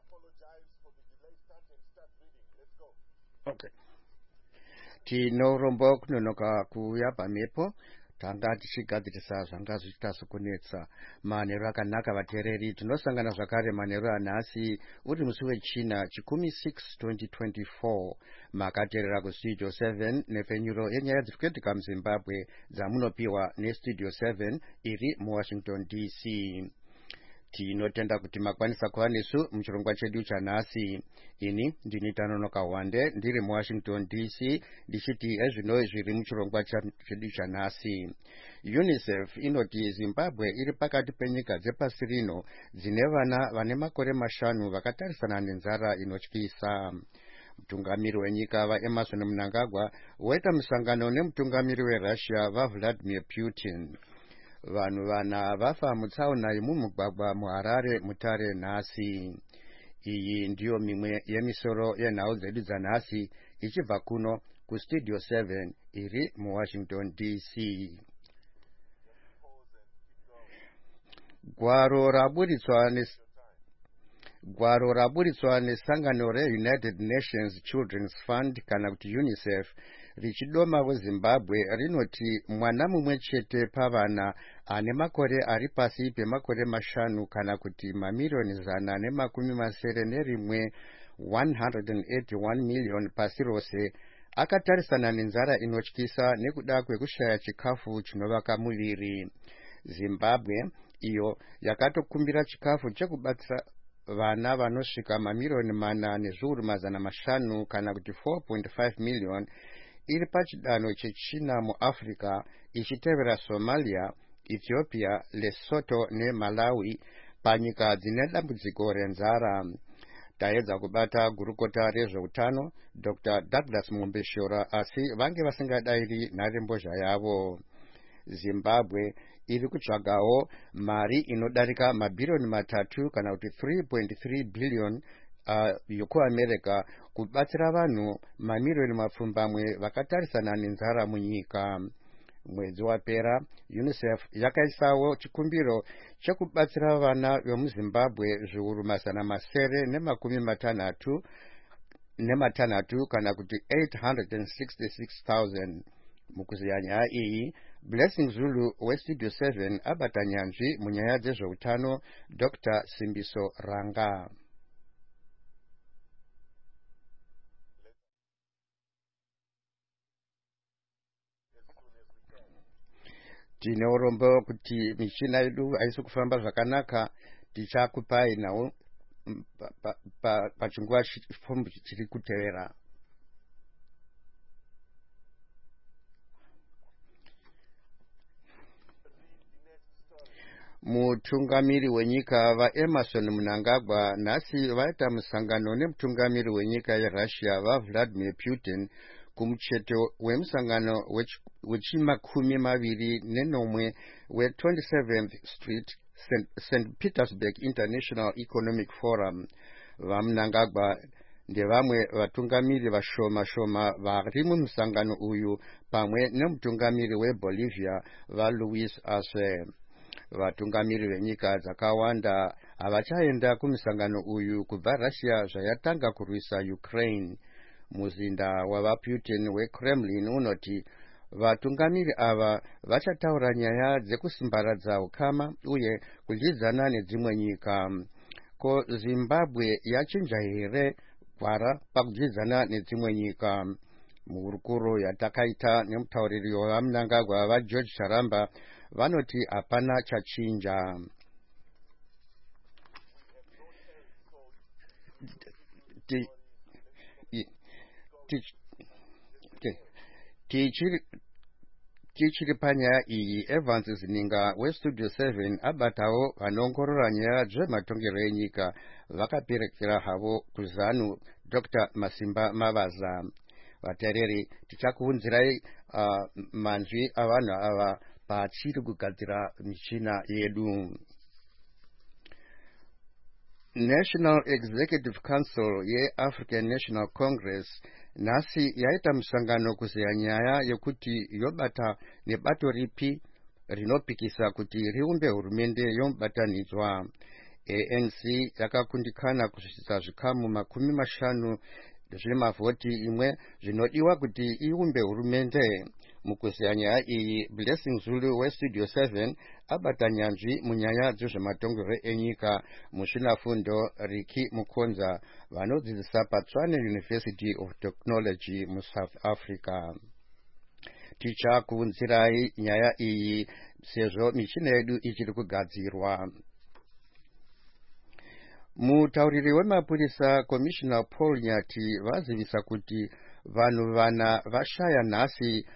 Okay. Tinorombo kunonoka kuuya pamhepo tanga tichigadzirisa zvanga zvichita kunetsa manheru akanaka vateereri. Tinosangana zvakare manheru anhasi uri musi wechina chikumi 6 2024 makateerera kustudio 7 nepfenyuro yenyaya dzirikuitika muzimbabwe dzamunopiwa nestudio 7 iri muwashington dc. Tinotenda kuti makwanisa kuva nesu muchirongwa chedu chanhasi. Ini ndini Tanonoka Wande ndiri muwashington dc ndichiti ezvino zviri muchirongwa chedu chanhasi. UNICEF inoti Zimbabwe iri pakati penyika dzepasi rino dzine vana vane makore 5 vakatarisana nenzara inotyisa. Mutungamiri wenyika vaEmmerson Mnangagwa waita musangano nemutungamiri weRussia vaVladimir Putin. Vanhu vana vafa mutsaona yemumugwagwa muHarare mutare nhasi. Iyi ndiyo mimwe yemisoro yenhau dzedu dzanhasi ichibva kuno kustudio 7 iri muwashington dc. Gwaro raburitswa nesangano reUnited Nations Children's Fund kana kuti UNICEF richidoma weZimbabwe rinoti mwana mumwe chete pavana ane makore ari pasi pemakore 5 kana kuti mamiliyoni 191 181 million pasi rose akatarisana nenzara inotyisa nekuda kwekushaya chikafu chinovaka muviri. Zimbabwe iyo yakatokumbira chikafu chekubatsira vana vanosvika mamiliyoni 4,500 kana kuti 4.5 million iri pachidanho chechina muAfrica ichitevera Somalia, Ethiopia, Lesotho neMalawi panyika dzine dambudziko renzara. Taedza kubata gurukota rezveutano Dr. Douglas Mumbeshora asi vange vasingadayiri nharembozha yavo. Zimbabwe iri kutsvagawo mari inodarika mabhiriyoni 3 kana kuti 3.3 billion yokuAmerica kubatsira vanhu mamiliyoni mapfumbamwe vakatarisana nenzara munyika. Mwedzi wapera UNICEF yakaisawo chikumbiro chekubatsira vana vemuZimbabwe zviuru 960 kana kuti 866,000. Mukuziya nyaya iyi Blessing Zulu westudio 7 abata nyanzvi munyaya dzezveutano Dr. Simbiso Ranga. Tine urombo kuti michina yedu haisi kufamba zvakanaka, tichakupai nawo pachinguva chiri kutevera. Mutungamiri wenyika vaEmmerson Mnangagwa nhasi vaita musangano nemutungamiri wenyika yeRussia vaVladimir Putin kumucheto wemusangano wechimakumi 29 we27th Street St. Petersburg International Economic Forum. VaMnangagwa ndevamwe vatungamiri vashoma vari mumusangano uyu pamwe nemutungamiri weBolivia vaLuis Arce. Vatungamiri venyika dzakawanda havachaenda kumusangano uyu kubva Russia zvayatanga kurwisa Ukraine. Muzinda wavaPutin weKremlin unoti vatungamiri ava vachataura nyaya dzekusimbaradza ukama uye kudyidzana nedzimwe nyika. Ko Zimbabwe yachinja here kwara pakudyidzana nedzimwe nyika? Muhurukuro yatakaita nemutauriri wavaMnangagwa vaGeorge Charamba vanoti hapana chachinja. Tichiri panyaya iyi Evans Zininga westudio 7 abatawo vanoongorora nyaya dzematongerwo enyika vakaperekera havo kuzanu Dr. Masimba Mavaza. Vateereri, tichakuunzirai manzwi avanhu ava pachiri kugadzira michina yedu. National Executive Council yeAfrican National Congress nhasi yaita musangano kuzeya nyaya yekuti yobata nebato ripi rinopikisa kuti riumbe hurumende yomubatanidzwa. ANC yakakundikana kusvitsa zvikamu 50 zvemavhoti imwe zvinodiwa kuti iumbe hurumende. Mukuziya nyaya iyi, Blessing Zulu weStudio 7 abata nyanzvi munyaya dzezvematongerwo enyika musvinafundo Ricky Mukonza vanodzidzisa paTshwane University of Technology muSouth Africa. Tichakuunzirai nyaya iyi sezvo michina yedu ichiri kugadzirwa. Mutauriri wemapurisa Commissioner Paul Nyati vazivisa kuti vanhu vana vashaya nhasi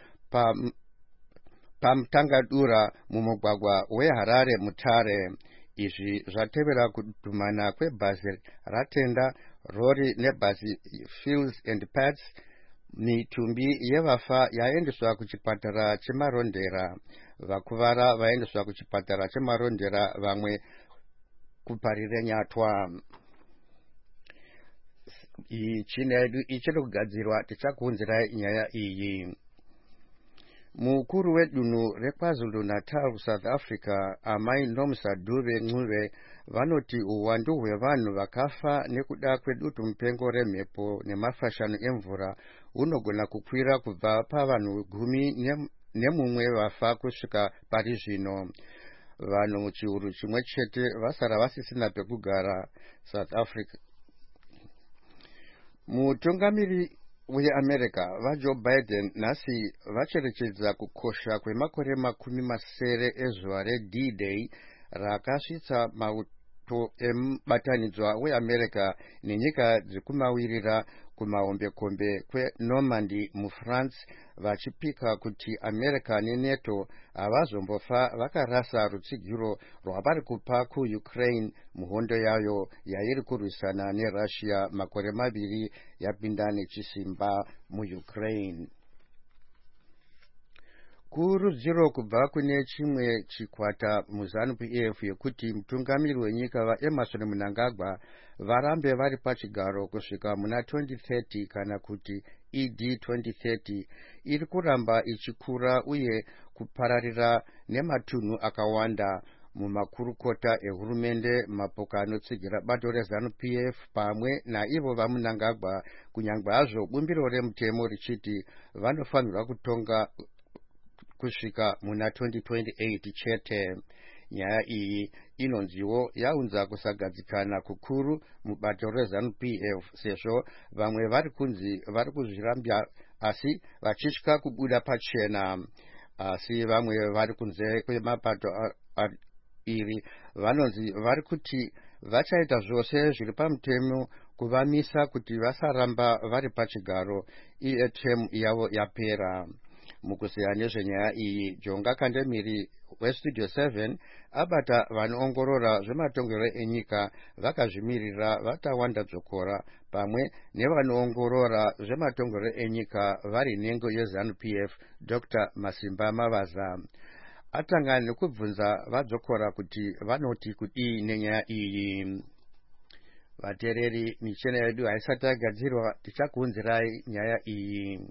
pamutangadura mumugwagwa weHarare Mutare. Izvi zvatevera kudhumana kwebhazi ratenda, rori nebhazi Fields and Pads. Mitumbi yevafa yaendeswa kuchipatara chemarondera, vakuvara vaendeswa kuchipatara chemarondera, vamwe kuparire Nyatwa. Michina yedu ichiri kugadzirwa, tichakuunzirai nyaya iyi. Mukuru wedunhu reKwaZulu Natal South Africa, Amai Nomsa Dube Ncube, vanoti uwandu hwevanhu vakafa nekuda kwedutu mupengo remhepo nemafashano emvura hunogona kukwira kubva pavanhu 11 vafa kusvika pari zvino. Vanhu chiuru chimwe chete vasara vasisina pekugara South Africa. Mutungamiri weAmerica vaJoe Biden nhasi vacherechedza kukosha kwemakore 70 ezuva reD-Day rakasvitsa mauto emubatanidzwa weAmerica nenyika dzekumawirira kumahombekombe kweNormandy muFrance, vachipika kuti America neNATO havazombofa vakarasa rutsigiro rwavari kupa kuUkraine muhondo yayo yairi kurwisana neRussia makore 2 yapinda nechisimba muUkraine. Kurudziro kubva kune chimwe chikwata muZANU-PF yekuti mutungamiri wenyika vaEmmerson Mnangagwa varambe vari pachigaro kusvika muna 2030 kana kuti ED 2030 iri kuramba ichikura uye kupararira nematunhu akawanda. Mumakurukota ehurumende, mapoka anotsigira bato reZANU-PF pamwe naivo vaMnangagwa, kunyangwe hazvo bumbiro remutemo richiti vanofanirwa kutonga kusvika muna 2028 chete. Nyaya iyi inonziwo yaunza kusagadzikana kukuru mubato reZANU-PF sezvo vamwe vari kunzi vari kuzvirambya asi vachitya kubuda pachena, asi vamwe vari kunze kwemapato iri vanonzi vari kuti vachaita zvose zviri pamutemo kuvamisa kuti vasaramba vari pachigaro iye temu yavo yapera. Mukuziya nezvenyaya iyi, Jonga Kandemiri weStudio 7 abata vanoongorora zvematongerwo enyika vakazvimirira vatawanda dzokora pamwe nevanoongorora zvematongerwo enyika vari nhengo yeZANU-PF Dr. Masimba Mavaza. Atanga nekubvunza vadzokora kuti vanoti kudii nenyaya iyi. Vatereri, michina yedu haisati yagadzirwa, tichakuunzirai nyaya iyi.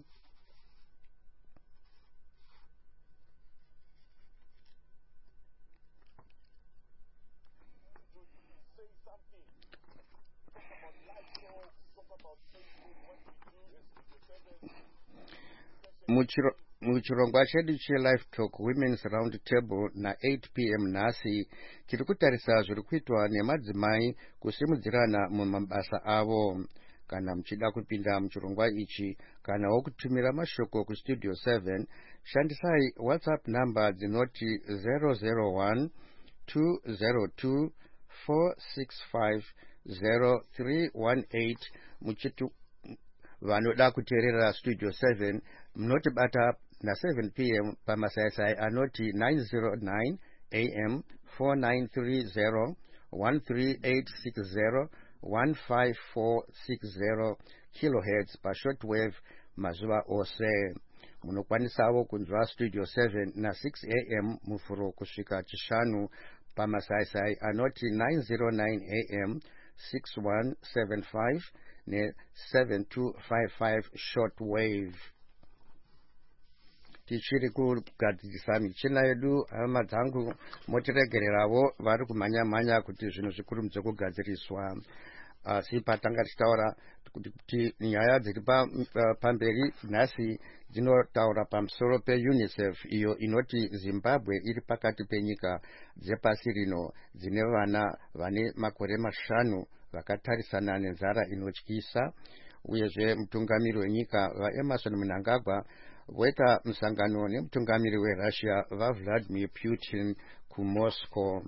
Muchirongwa chedu cheLive Talk Women's Round Table na 8 p.m. nhasi tiri kutarisa zviri kuitwa nemadzimai kusimudzirana mumabasa avo. Kana muchida kupinda muchirongwa ichi kanawo kutumira mashoko kuStudio 7, shandisai WhatsApp number dzinoti 001 202 465 0318. Muchitu vanoda kuteerera Studio 7 munotibata na 7 p.m. pamasaisai anoti 909 AM 4930 13860 15460 kilohertz pashortwave mazuva ose. Munokwanisawo kunzwa Studio 7 na 6 AM mufuro kusvika chishanu pamasaisai anoti 909 AM 6175 ne 7255 shortwave. tichiri kugadzirisa michina yedu. Hama dzangu motiregererawo vari kumhanya kuti zvinhu zvikurumidze kugadziriswa. Asi patanga tichitaura kuti nyaya dziri pamberi nhasi dzinotaura pamusoro peUNICEF, iyo inoti Zimbabwe iri pakati penyika dzepasi rino dzine vana vane makore 5 vakatarisana nenzara inotyisa. Uyezve mutungamiri wenyika vaEmerson Mnangagwa voita musangano nemutungamiri weRussia vaVladimir Putin kuMoscow.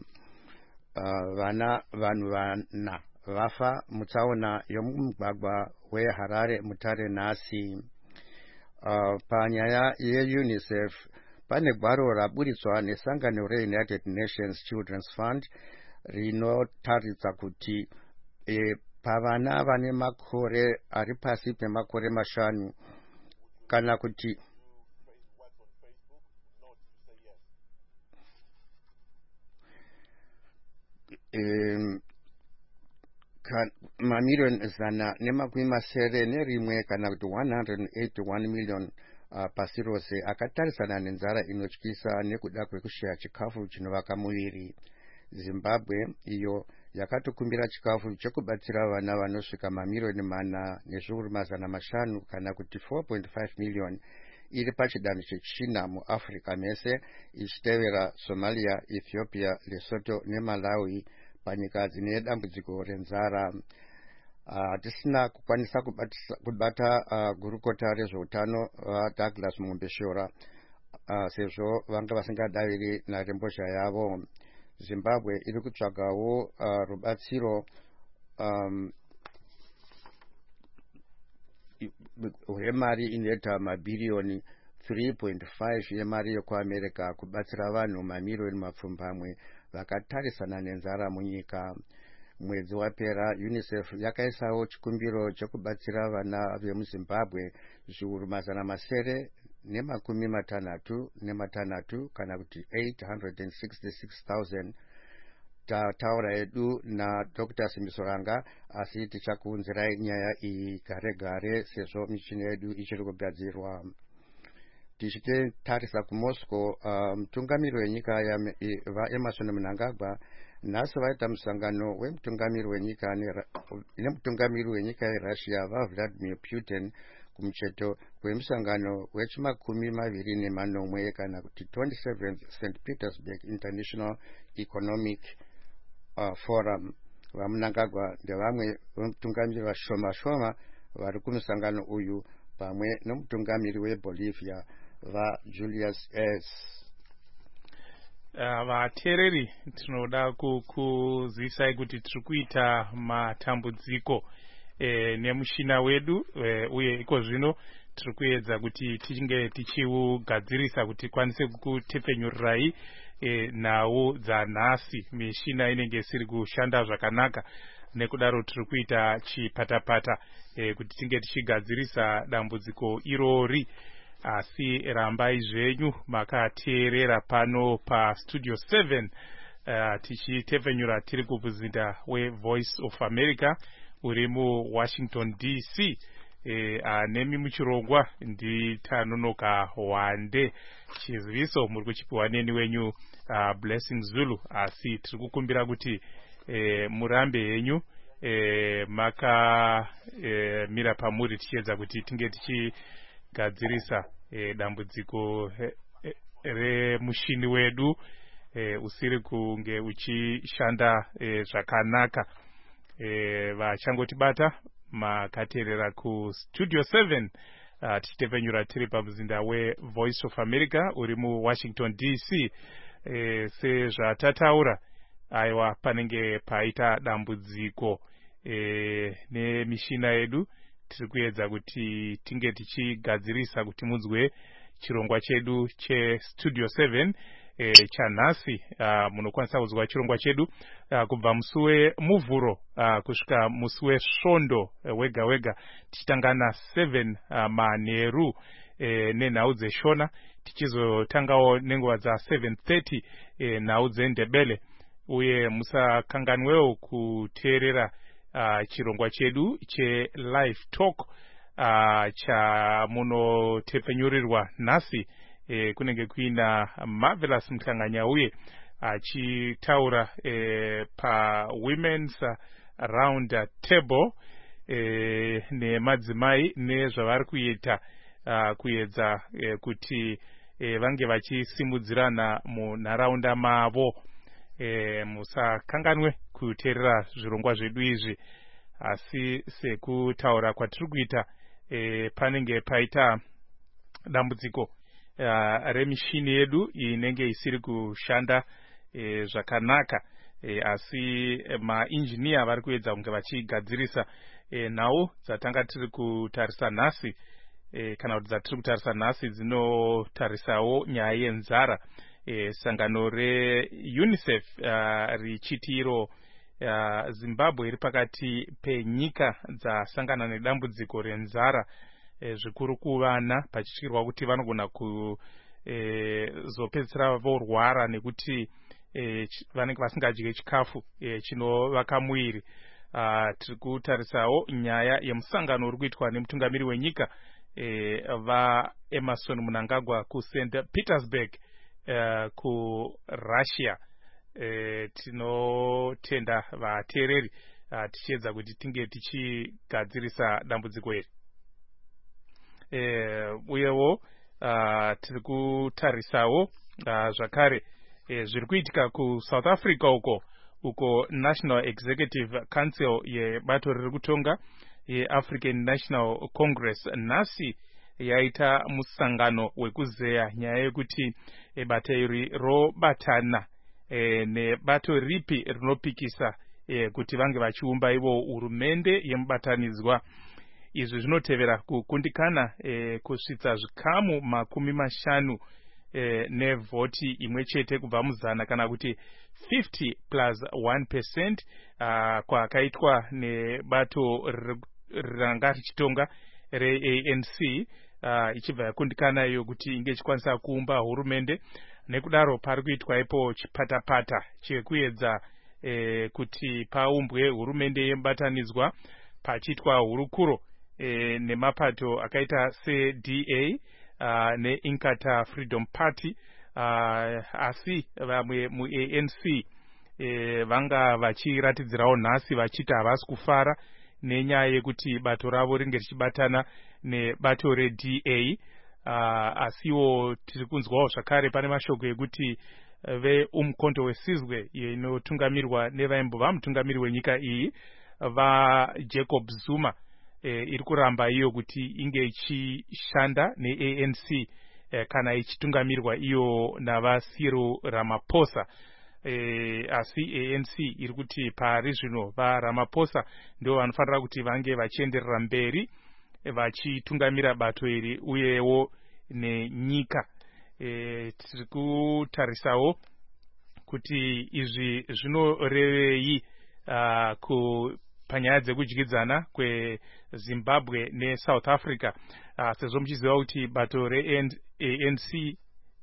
Vanhu vana vafa mutsaona yomugwagwa weHarare mutare nhasi. Panyaya yeUNICEF pane gwaro raburitswa nesangano reUnited Nations Children's Fund rinotaridza kuti pavana vane makore ari pasi pemakore 5 kana kuti mamiliyoni 171 kana kuti 181 million pasi rose akatarisana nenzara inotyisa nekuda kwekushaya chikafu chinovaka muviri. Zimbabwe iyo yakatokumbira chikafu chekubatsira vana vanosvika mamiliyoni 4,500 kana kuti 4.5 million iri pachidanho chechina muAfrica mese, ichitevera Somalia, Ethiopia, Lesotho neMalawi panyika dzine dambudziko renzara. Hatisina kukwanisa kubata gurukota rezveutano Douglas Mumbeshora sezvo vanga vasingadaviri narembozha yavo. Zimbabwe iri kutsvagawo rubatsiro hwemari inoita mabhiriyoni 3.5 yemari yekuAmerica kubatsira vanhu mamiliyoni 200 vakatarisana nenzara munyika. Mwedzi wapera UNICEF yakaisawo chikumbiro chekubatsira vana vemuZimbabwe zviuru 766 kana kuti 866,000. Tataura edu na Dr. Simisoranga, asi tichakuunzirai nyaya iyi gare gare sezvo michina yedu ichiri kugadzirwa. Tichitarisa kuMoscow, mutungamiri wenyika vaEmerson Mnangagwa nhasi vaita musangano wemutungamiri wenyika yeRussia vaVladimir Putin kumucheto kwemusangano wechi28 kana kuti 27th St. Petersburg International Economic Forum. VaMnangagwa ndevamwe vemutungamiri vashoma vari kumusangano uyu pamwe nomutungamiri weBolivia vaJulius S. Vateereri, tinoda kukuzisai kuti tiri kuita matambudziko nemushina wedu, uye iko zvino tiri kuedza kuti tichinge tichiugadzirisa kuti kwanise kukutepfenyurirai nhau dzanhasi. Mishina inenge isiri kushanda zvakanaka, nekudaro tiri kuita chipatapata kuti tinge tichigadzirisa dambudziko irori. Asi rambai zvenyu makateerera pano paStudio 7 tichitepfenyura tiri kubvuzinda weVoice of America uri muWashington DC. Nemi muchirongwa nditanonoka Wande. Chiziviso muri kuchipiwa neni wenyu Blessing Zulu. Asi tiri kukumbira kuti murambe henyu makamira pamuri tichiedza kuti tinge tichigadzirisa dambudziko remushini wedu usiri kunge uchishanda zvakanaka. Vachangotibata makateerera kuStudio 7 tichitepfenyura tiri pamuzinda weVoice of America uri muWashington DC. Sezvatataura, aiwa, panenge paita dambudziko nemishina yedu. Tiri kuedza kuti tinge tichigadzirisa kuti munzwe chirongwa chedu cheStudio 7 chanhasi. Munokwanisa kuzwa chirongwa chedu kubva musi weMuvhuro kusvika musi weSvondo wega wega, tichitanga na7 manheru nenhau dzeshona, tichizotangawo nenguva dza7:30 nhau dzeNdebele. Uye musakanganwewo kuteerera chirongwa chedu cheLive Talk chamunotepfenyurirwa nhasi kunenge kuina Marvelous Mhlanganyauye achitaura pa-women's round table nemadzimai nezvavari kuita kuedza kuti vange vachisimudzirana munharaunda mavo. Musakanganwe kuteerera zvirongwa zvedu izvi, asi sekutaura kwatiri kuita panenge paita dambudziko remishini yedu inenge isiri kushanda zvakanaka, asi mainjiniya vari kuedza kunge vachigadzirisa nhau dzatanga tiri kutarisa nhasi, kana kuti dzatiri kutarisa nhasi dzinotarisawo nyaya yenzara. Sangano reUNICEF richiti iro Zimbabwe iri pakati penyika dzasangana nedambudziko renzara zvikuru kuvana, pachityirwa kuti vanogona kuzopedzisira vorwara nekuti vanenge vasingadye chikafu chinovaka muviri. Tiri kutarisawo nyaya yemusangano uri kuitwa nemutungamiri wenyika vaEmerson Mnangagwa kuSt Petersburg kuRussia. Tinotenda vateereri tichiedza kuti tinge tichigadzirisa dambudziko iri. Uyewo tiri kutarisawo zvakare zviri kuitika kuSouth Africa uko National Executive Council yebato riri kutonga yeAfrican National Congress nhasi yaita musangano wekuzeya nyaya yekuti bato iri robatana nebato ripi rinopikisa kuti vange vachiumba ivo hurumende yemubatanidzwa. Izvi zvinotevera kukundikana kusvitsa zvikamu 50 nevhoti imwe chete kubva muzana, kana kuti 50+1% kwakaitwa nebato ranga richitonga reANC, ichibva yakundikana iyo kuti inge ichikwanisa kuumba hurumende. Nekudaro pari kuitwa ipo chipatapata chekuedza kuti paumbwe hurumende yemubatanidzwa pachiitwa hurukuro nemapato akaita seDA neInkatha Freedom Party, asi vamwe muANC vanga vachiratidzirawo nhasi vachiti havasi kufara nenyaya yekuti bato ravo ringe richibatana nebato reDA. Asiwo tiri kunzwawo zvakare pane mashoko ekuti veumkhonto wesizwe inotungamirwa nevaimbova mutungamiri wenyika iyi vaJacob Zuma iri kuramba iyo kuti inge ichishanda neANC kana ichitungamirwa iyo navaCyril Ramaphosa. Asi ANC iri kuti pari zvino vaRamaphosa ndio vanofanira kuti vange vachienderera mberi vachitungamira bato iri uyewo nenyika. Tiri kutarisawo kuti izvi zvinorevei panyaya dzekudyidzana kweZimbabwe neSouth Africa, sezvo muchiziva kuti bato reANC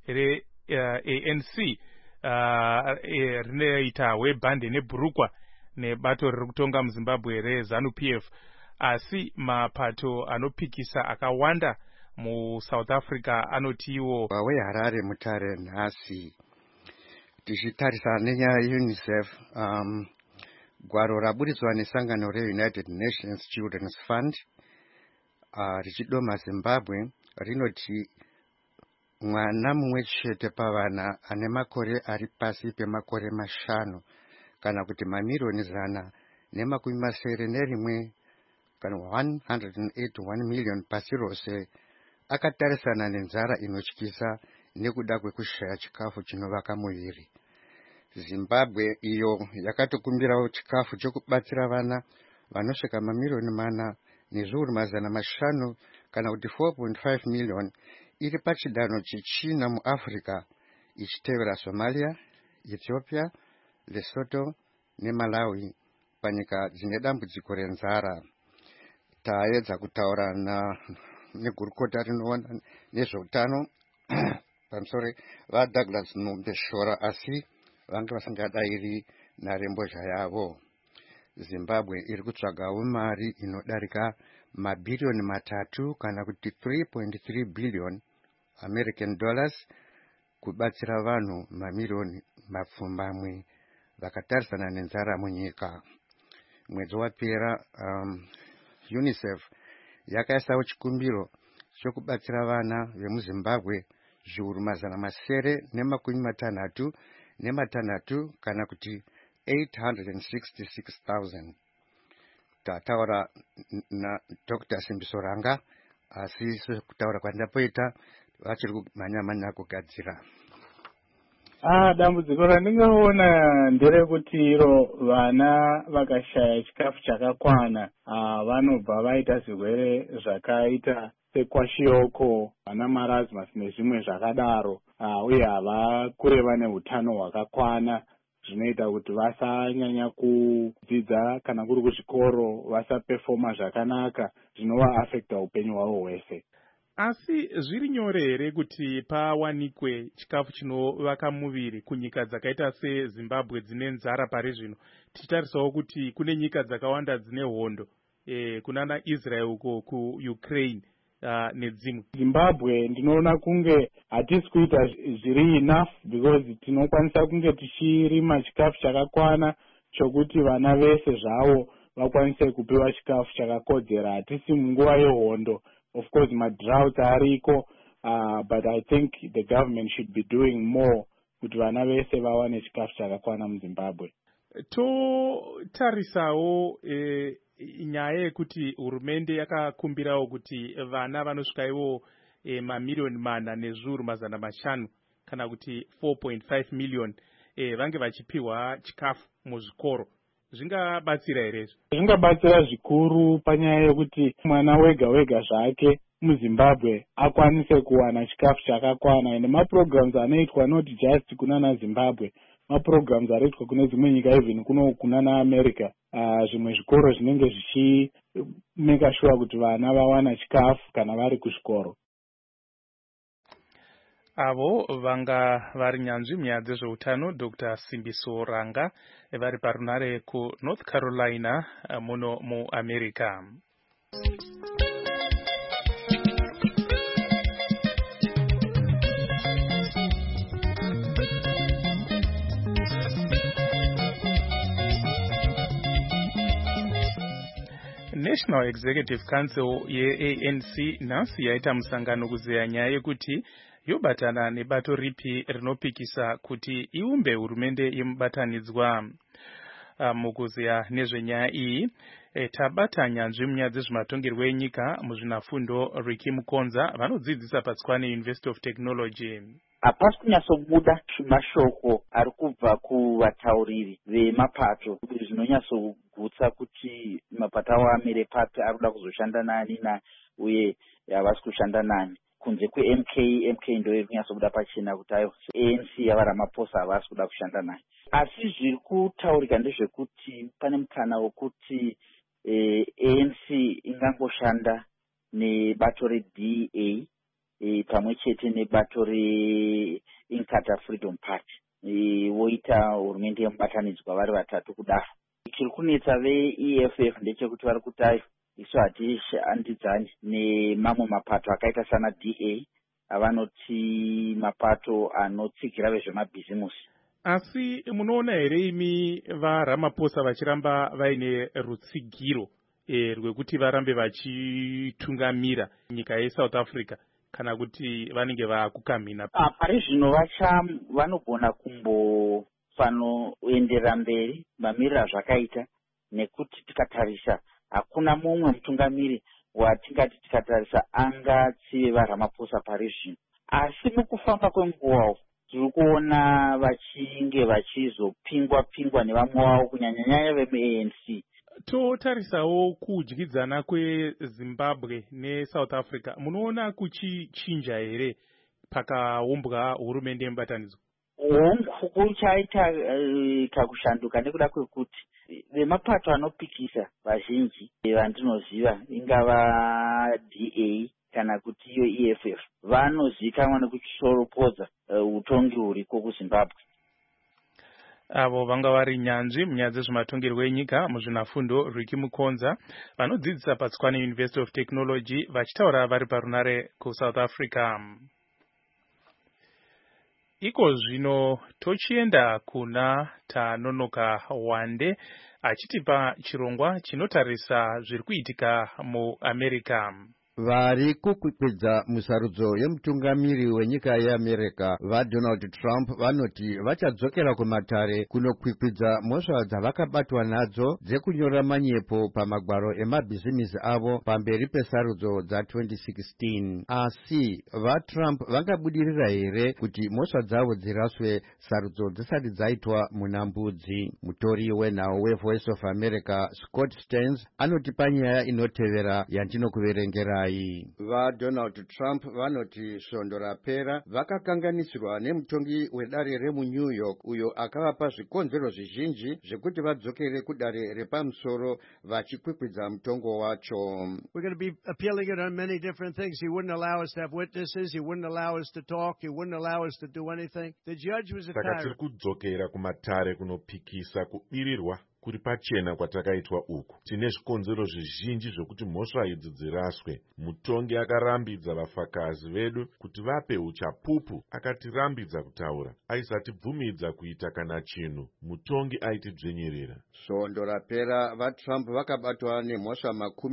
rinoita webhande nebhurukwa nebato riri kutonga muZimbabwe reZANU-PF, asi mapato anopikisa akawanda muSouth Africa anotiwo weHarare Mutare nhasi. Tichitarisa nenyaya yeUNICEF, gwaro raburitswa nesangano reUnited Nations Children's Fund richidoma Zimbabwe rinoti mwana mumwe chete pavana ane makore ari pasi pemakore 5 kana kuti mamirioni 191 kana 181 million pasi rose akatarisana nenzara inotyisa nekuda kwekushaya chikafu chinovaka muviri. Zimbabwe iyo yakatokumbirawo chikafu chokubatsira vana vanosvika mamirioni 4 nezviuru 500 kana kuti 4.5 million iri pachidanho chechina muAfrica, ichitevera Somalia, Ethiopia, Lesotho neMalawi panyika dzine dambudziko renzara. Taedza kutaura negurukota rinoona nezveutano pamusoro vaDouglas Nombeshora, asi vange vasingadairi narembozha yavo. Zimbabwe iri kutsvagawo mari inodarika mabhirioni 3 kana kuti 3.3 billion American dollars kubatsira vanhu mamiliyoni mapfumbamwe vakatarisana nenzara munyika. Mwedzi wapera UNICEF yakaisawo chikumbiro chokubatsira vana vemuZimbabwe zviuru 966 kana kuti 866,000. Tataura naDr. Simbiso Ranga, asi kutaura kwandapoita vachiri kumhanya kugadzira. Dambudziko randingaona nderekuti iro vana vakashaya chikafu chakakwana vanobva vaita zvirwere zvakaita sekwashiorkor, vana marasmus nezvimwe zvakadaro, uye havakure vane hutano hwakakwana, zvinoita kuti vasanyanya kudzidza kana kuri kuzvikoro, vasapefoma zvakanaka, zvinova-affecta upenyu hwavo hwese. Asi zviri nyore here kuti pawanikwe chikafu chinovaka muviri kunyika dzakaita seZimbabwe dzine nzara pari zvino, tichitarisawo kuti kune nyika dzakawanda dzine hondo, kunana Israel uko kuUkraine nedzimwe. Zimbabwe ndinoona kunge hatisi kuita zviri enough, because tinokwanisa kunge tichirima chikafu chakakwana chokuti vana vese zvavo vakwanise kupiwa chikafu chakakodzera. Hatisi munguva yehondo. Of course, droughts ariko, but I think the government should be doing more kuti vana vese vawane chikafu chakakwana muZimbabwe. Totarisawo nyaya yekuti hurumende yakakumbirawo kuti vana vanosvikaiwo mamiliyoni 4,500,000 kana kuti 4.5 million vange vachipiwa chikafu muzvikoro. Zvingabatsira here? Zvingabatsira zvikuru panyaya yekuti mwana wega wega zvake muZimbabwe akwanise kuwana chikafu chakakwana, ende maprograms anoitwa not just kunana Zimbabwe, maprograms anoitwa kune dzimwe nyika, even kunana America. Zvimwe zvikoro zvinenge zvichimeka sure kuti vana vawana chikafu kana vari kuzvikoro. Avo vanga vari nyanzvi munyaya dzezveutano Dr. Simbiso Ranga vari parunare kuNorth Carolina muno muAmerica. National Executive Council ye-ANC nhasi yaita musangano kuzeya nyaya yekuti yobatana nebato ripi rinopikisa kuti iumbe hurumende yemubatanidzwa. Mukuzeya nezvenyaya iyi tabata nyanzvi munyaya dzezvematongerwo enyika muzvinafundo Ricky Mukonza vanodzidzisa paTswane University of Technology. Hapasi kunyatsobuda mashoko ari kubva kuvatauriri vemapato zvinonyatsogutsa kuti mapato avo amire papi, ari kuda kuzoshanda nani uye havasi kushanda nani. Kunze kweMK ndo iri kunyatsobuda pachena kuti ayo ANC yavaRamaphosa havasi kuda kushanda naye. Asi zviri kutaurika ndezvekuti pane mukana wokuti ANC ingangoshanda nebato reDA pamwe chete nebato reInkatha Freedom Party, voita hurumende yemubatanidzwa vari vatatu kudaro. Chiri kunetsa veEFF ndechekuti vari kutayo isu hatihandidzani nemamwe mapato akaita sana DA, avanoti mapato anotsigira vezvemabhizimusi. Asi munoona here imi vaRamaphosa vachiramba vaine rutsigiro rwekuti varambe vachitungamira nyika yeSouth Africa, kana kuti vanenge vakukamhina? Pari zvino vanogona kumbofanoenderera mberi mamiriro azvakaita, nekuti tikatarisa hakuna mumwe mutungamiri watingati tikatarisa angatsive vaRamaphosa pari zvino. Asi mukufamba kwenguva tiri kuona vachinge vachizopingwa nevamwe wavo kunyanyanyanya vemuANC. Totarisawo kudyidzana kweZimbabwe neSouth Africa, munoona kuchichinja here pakaumbwa hurumende yemubatanidzwa? Kuchaita kakushanduka nekuda kwekuti vemapato anopikisa vazhinji vandinoziva, ingava DA kana kuti iyo EFF, vanozivikanwa nekuchisoropodza utongi huriko kuZimbabwe. Avo vanga vari nyanzvi munyaya dzezvematongerwo enyika muzvinafundo Ricky Mukonza vanodzidzisa paTswane University of Technology vachitaura vari parunare kuSouth Africa. Iko zvino tochienda kuna Tanonoka Wande achitipa chirongwa chinotarisa zviri kuitika muAmerica. Vari kukwikwidza musarudzo yemutungamiri wenyika yeAmerica vaDonald Trump vanoti vachadzokera kumatare kunokwikwidza mhosva dzavakabatwa nadzo dzekunyora manyepo pamagwaro emabhizimisi avo pamberi pesarudzo dza2016. Asi vaTrump vangabudirira here kuti mhosva dzavo dziraswe sarudzo dzisati dzaitwa muna mbudzi? Mutori wenhau weVoice of America Scott Stearns anoti panyaya inotevera yandinokuverengerai. VaDonald Trump vanoti svondo rapera vakakanganisirwa nemutongi wedare remuNew York uyo akavapa zvikonzero zvizhinji zvekuti vadzokere kudare repamusoro vachikwikwidza mutongo wacho. We're going to be appealing it on many different things. He wouldn't allow us to have witnesses. He wouldn't allow us to talk. He wouldn't allow us to do anything. The judge was a tyrant. Saka tiri kudzokera kumatare kunopikisa kubirirwa kuri pachena kwatakaitwa uku. Tine zvikonzero zvizhinji zvokuti mhosva idzi dziraswe. Mutongi akarambidza vafakazi vedu kuti vape uchapupu, akatirambidza kutaura, aisatibvumidza kuita kana chinhu. Mutongi aitidzvenyerera. Svondo rapera vaTrump vakabatwa nemhosva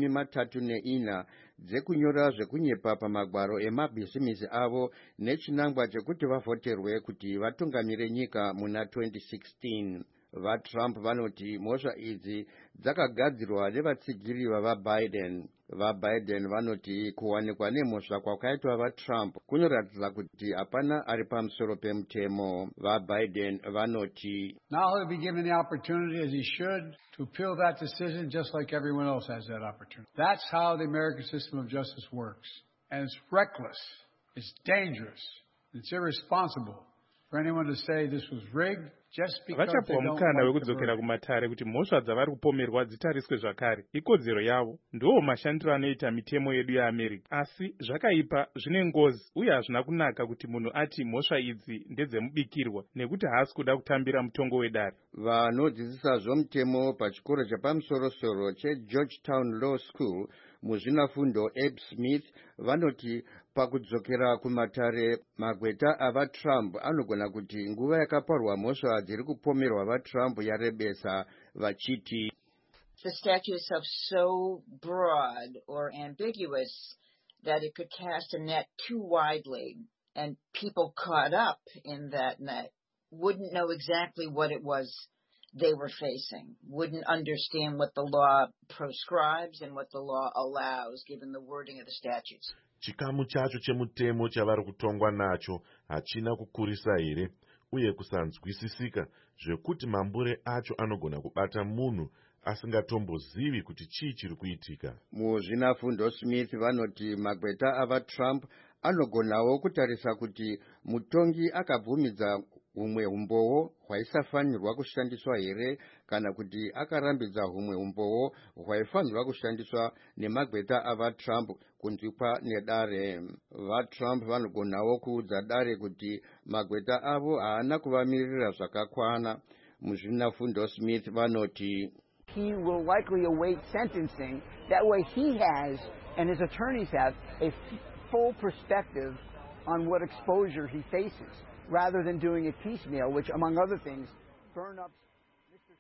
34 dzekunyora zvekunyepa pamagwaro emabhizimisi avo nechinangwa chekuti vavhoterwe kuti vatungamire nyika muna 2016. VaTrump vanoti mhosva idzi dzakagadzirwa nevatsigiri vavaBiden. VaBiden vanoti kuwanikwa nemhosva kwakaitwa vaTrump kunoratidza kuti hapana ari pamusoro pemutemo. VaBiden vanoti now he'll be given the opportunity, as he should, to appeal that decision just like everyone else has that opportunity. That's how the American system of justice works. And it's reckless, it's dangerous, it's irresponsible for anyone to say this was rigged. Vachapuwa mukana wekudzokera kumatare kuti mhosva dzavari kupomerwa dzitariswe zvakare. Ikodzero yavo. Ndiwo mashandiro anoita mitemo yedu yaAmerica. Asi zvakaipa zvine ngozi uye hazvina kunaka kuti munhu ati mhosva idzi ndedzemubikirwa nekuti haasi kuda kutambira mutongo wedare. Vanodzidzisa zvomutemo pachikoro chapamusoro-soro cheGeorgetown Law School muzvinafundo Abe Smith vanoti pakudzokera kumatare magweta avaTrump anogona kuti nguva yakaparwa mhosva dziri kupomerwa vaTrump yarebesa vachiti the statutes are so broad or ambiguous that it could cast a net too widely, and people caught up in that net wouldn't know exactly what it was they were facing, wouldn't understand what the law proscribes and what the law allows, given the wording of the statutes. Chikamu chacho chemutemo chavari kutongwa nacho hachina kukurisa here uye kusanzwisisika zvekuti mambure acho anogona kubata munhu asingatombozivi kuti chii chiri kuitika. Muzvinafundo Smith vanoti magweta avaTrump anogonawo kutarisa kuti mutongi akabvumidza humwe umbowo hwaisafanirwa kushandiswa here kana kuti akarambidza humwe umbowo hwaifanirwa kushandiswa nemagweta avaTrump kunzwikwa nedare. VaTrump vanogonawo kuudza dare kuti magweta avo haana kuvamirira zvakakwana. Muzvinafundo Smith vanoti he will likely await sentencing. That way he has, and his attorneys have, a full perspective on what exposure he faces, rather than doing it piecemeal, which, among other things, burn up Mr.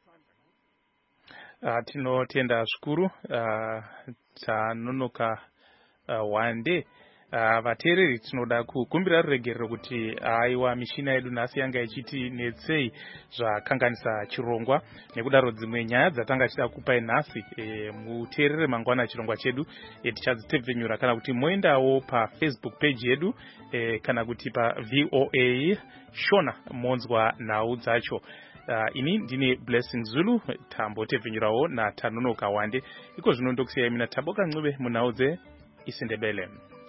Trump. Tinotenda zvikuru Tanonoka Wande. Vateereri tinoda kukumbira ruregerero kuti aiwa mishina yedu nhasi yanga ichiti netsei zvakanganisa chirongwa, nekudaro dzimwe nyaya dzatanga chida kupai nhasi muteerere mangwana chirongwa chedu tichadzitebvenyura, kana kuti moendawo paFacebook page yedu kana kuti paVOA Shona monzwa nhau dzacho. Ini ndine Blessing Zulu, tambotebvenyurawo naTanonoka Wande. Iko zvino ndokusiyai mina Taboka Ncube munhau dzeIsindebele.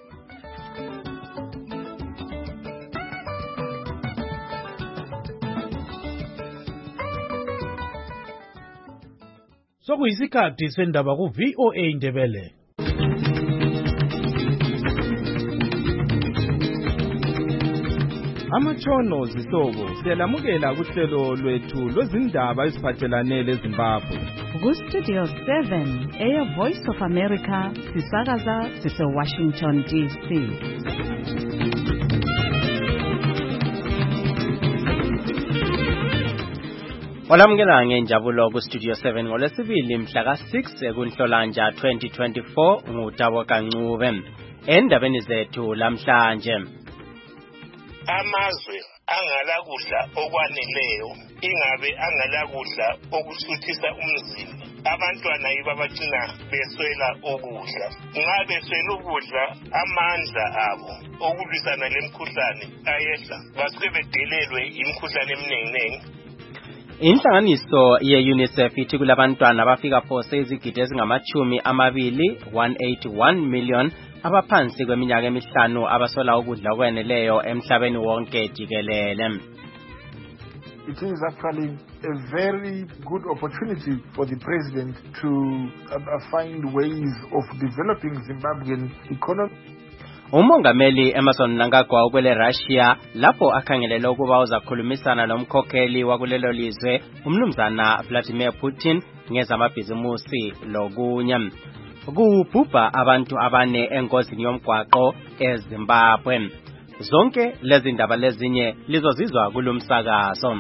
Sokuyisikhathi sendaba ku-VOA Indebele. Amatshono zihlobo siyalamukela kuhlelo lwethu lwezindaba eziphathelane leZimbabwe. Ku-Studio 7 eya-Voice of America sisakaza sise-Washington DC. Olamukela ngenjabulo ku Studio 7 ngolwesibili mhla ka6 kuNhlolanja 2024 ngutabo kancube. Endabeni zethu lamhlanje. Amazwe angala kudla okwaneleyo ingabe angala kudla okusuthisa umzimba. Abantwana yibo abagcina beswela ukudla. Nxa beswela ukudla amandla abo okulwisana lemikhuhlane ayehla. Basuke bedelelwe imikhuhlane eminenginengi. Inhlanganiso ye-UNICEF ithi kulabantwana abafika phose izigidi ezingamachumi amabili 181 million abaphansi kweminyaka emihlanu abasola ukudla okwaneleyo emhlabeni wonke jikelele. It is actually a very good opportunity for the president to find ways of developing Zimbabwean economy. Umongameli Emmerson Mnangagwa ukwele Russia lapho akhangelele ukuba uzakhulumisana nomkhokheli wakulelo lizwe umnumzana Vladimir Putin ngezamabhizimusi lokunye. Kubhubha abantu abane engozini yomgwaqo eZimbabwe. Zonke lezi ndaba lezinye lizozizwa kulumsakazo.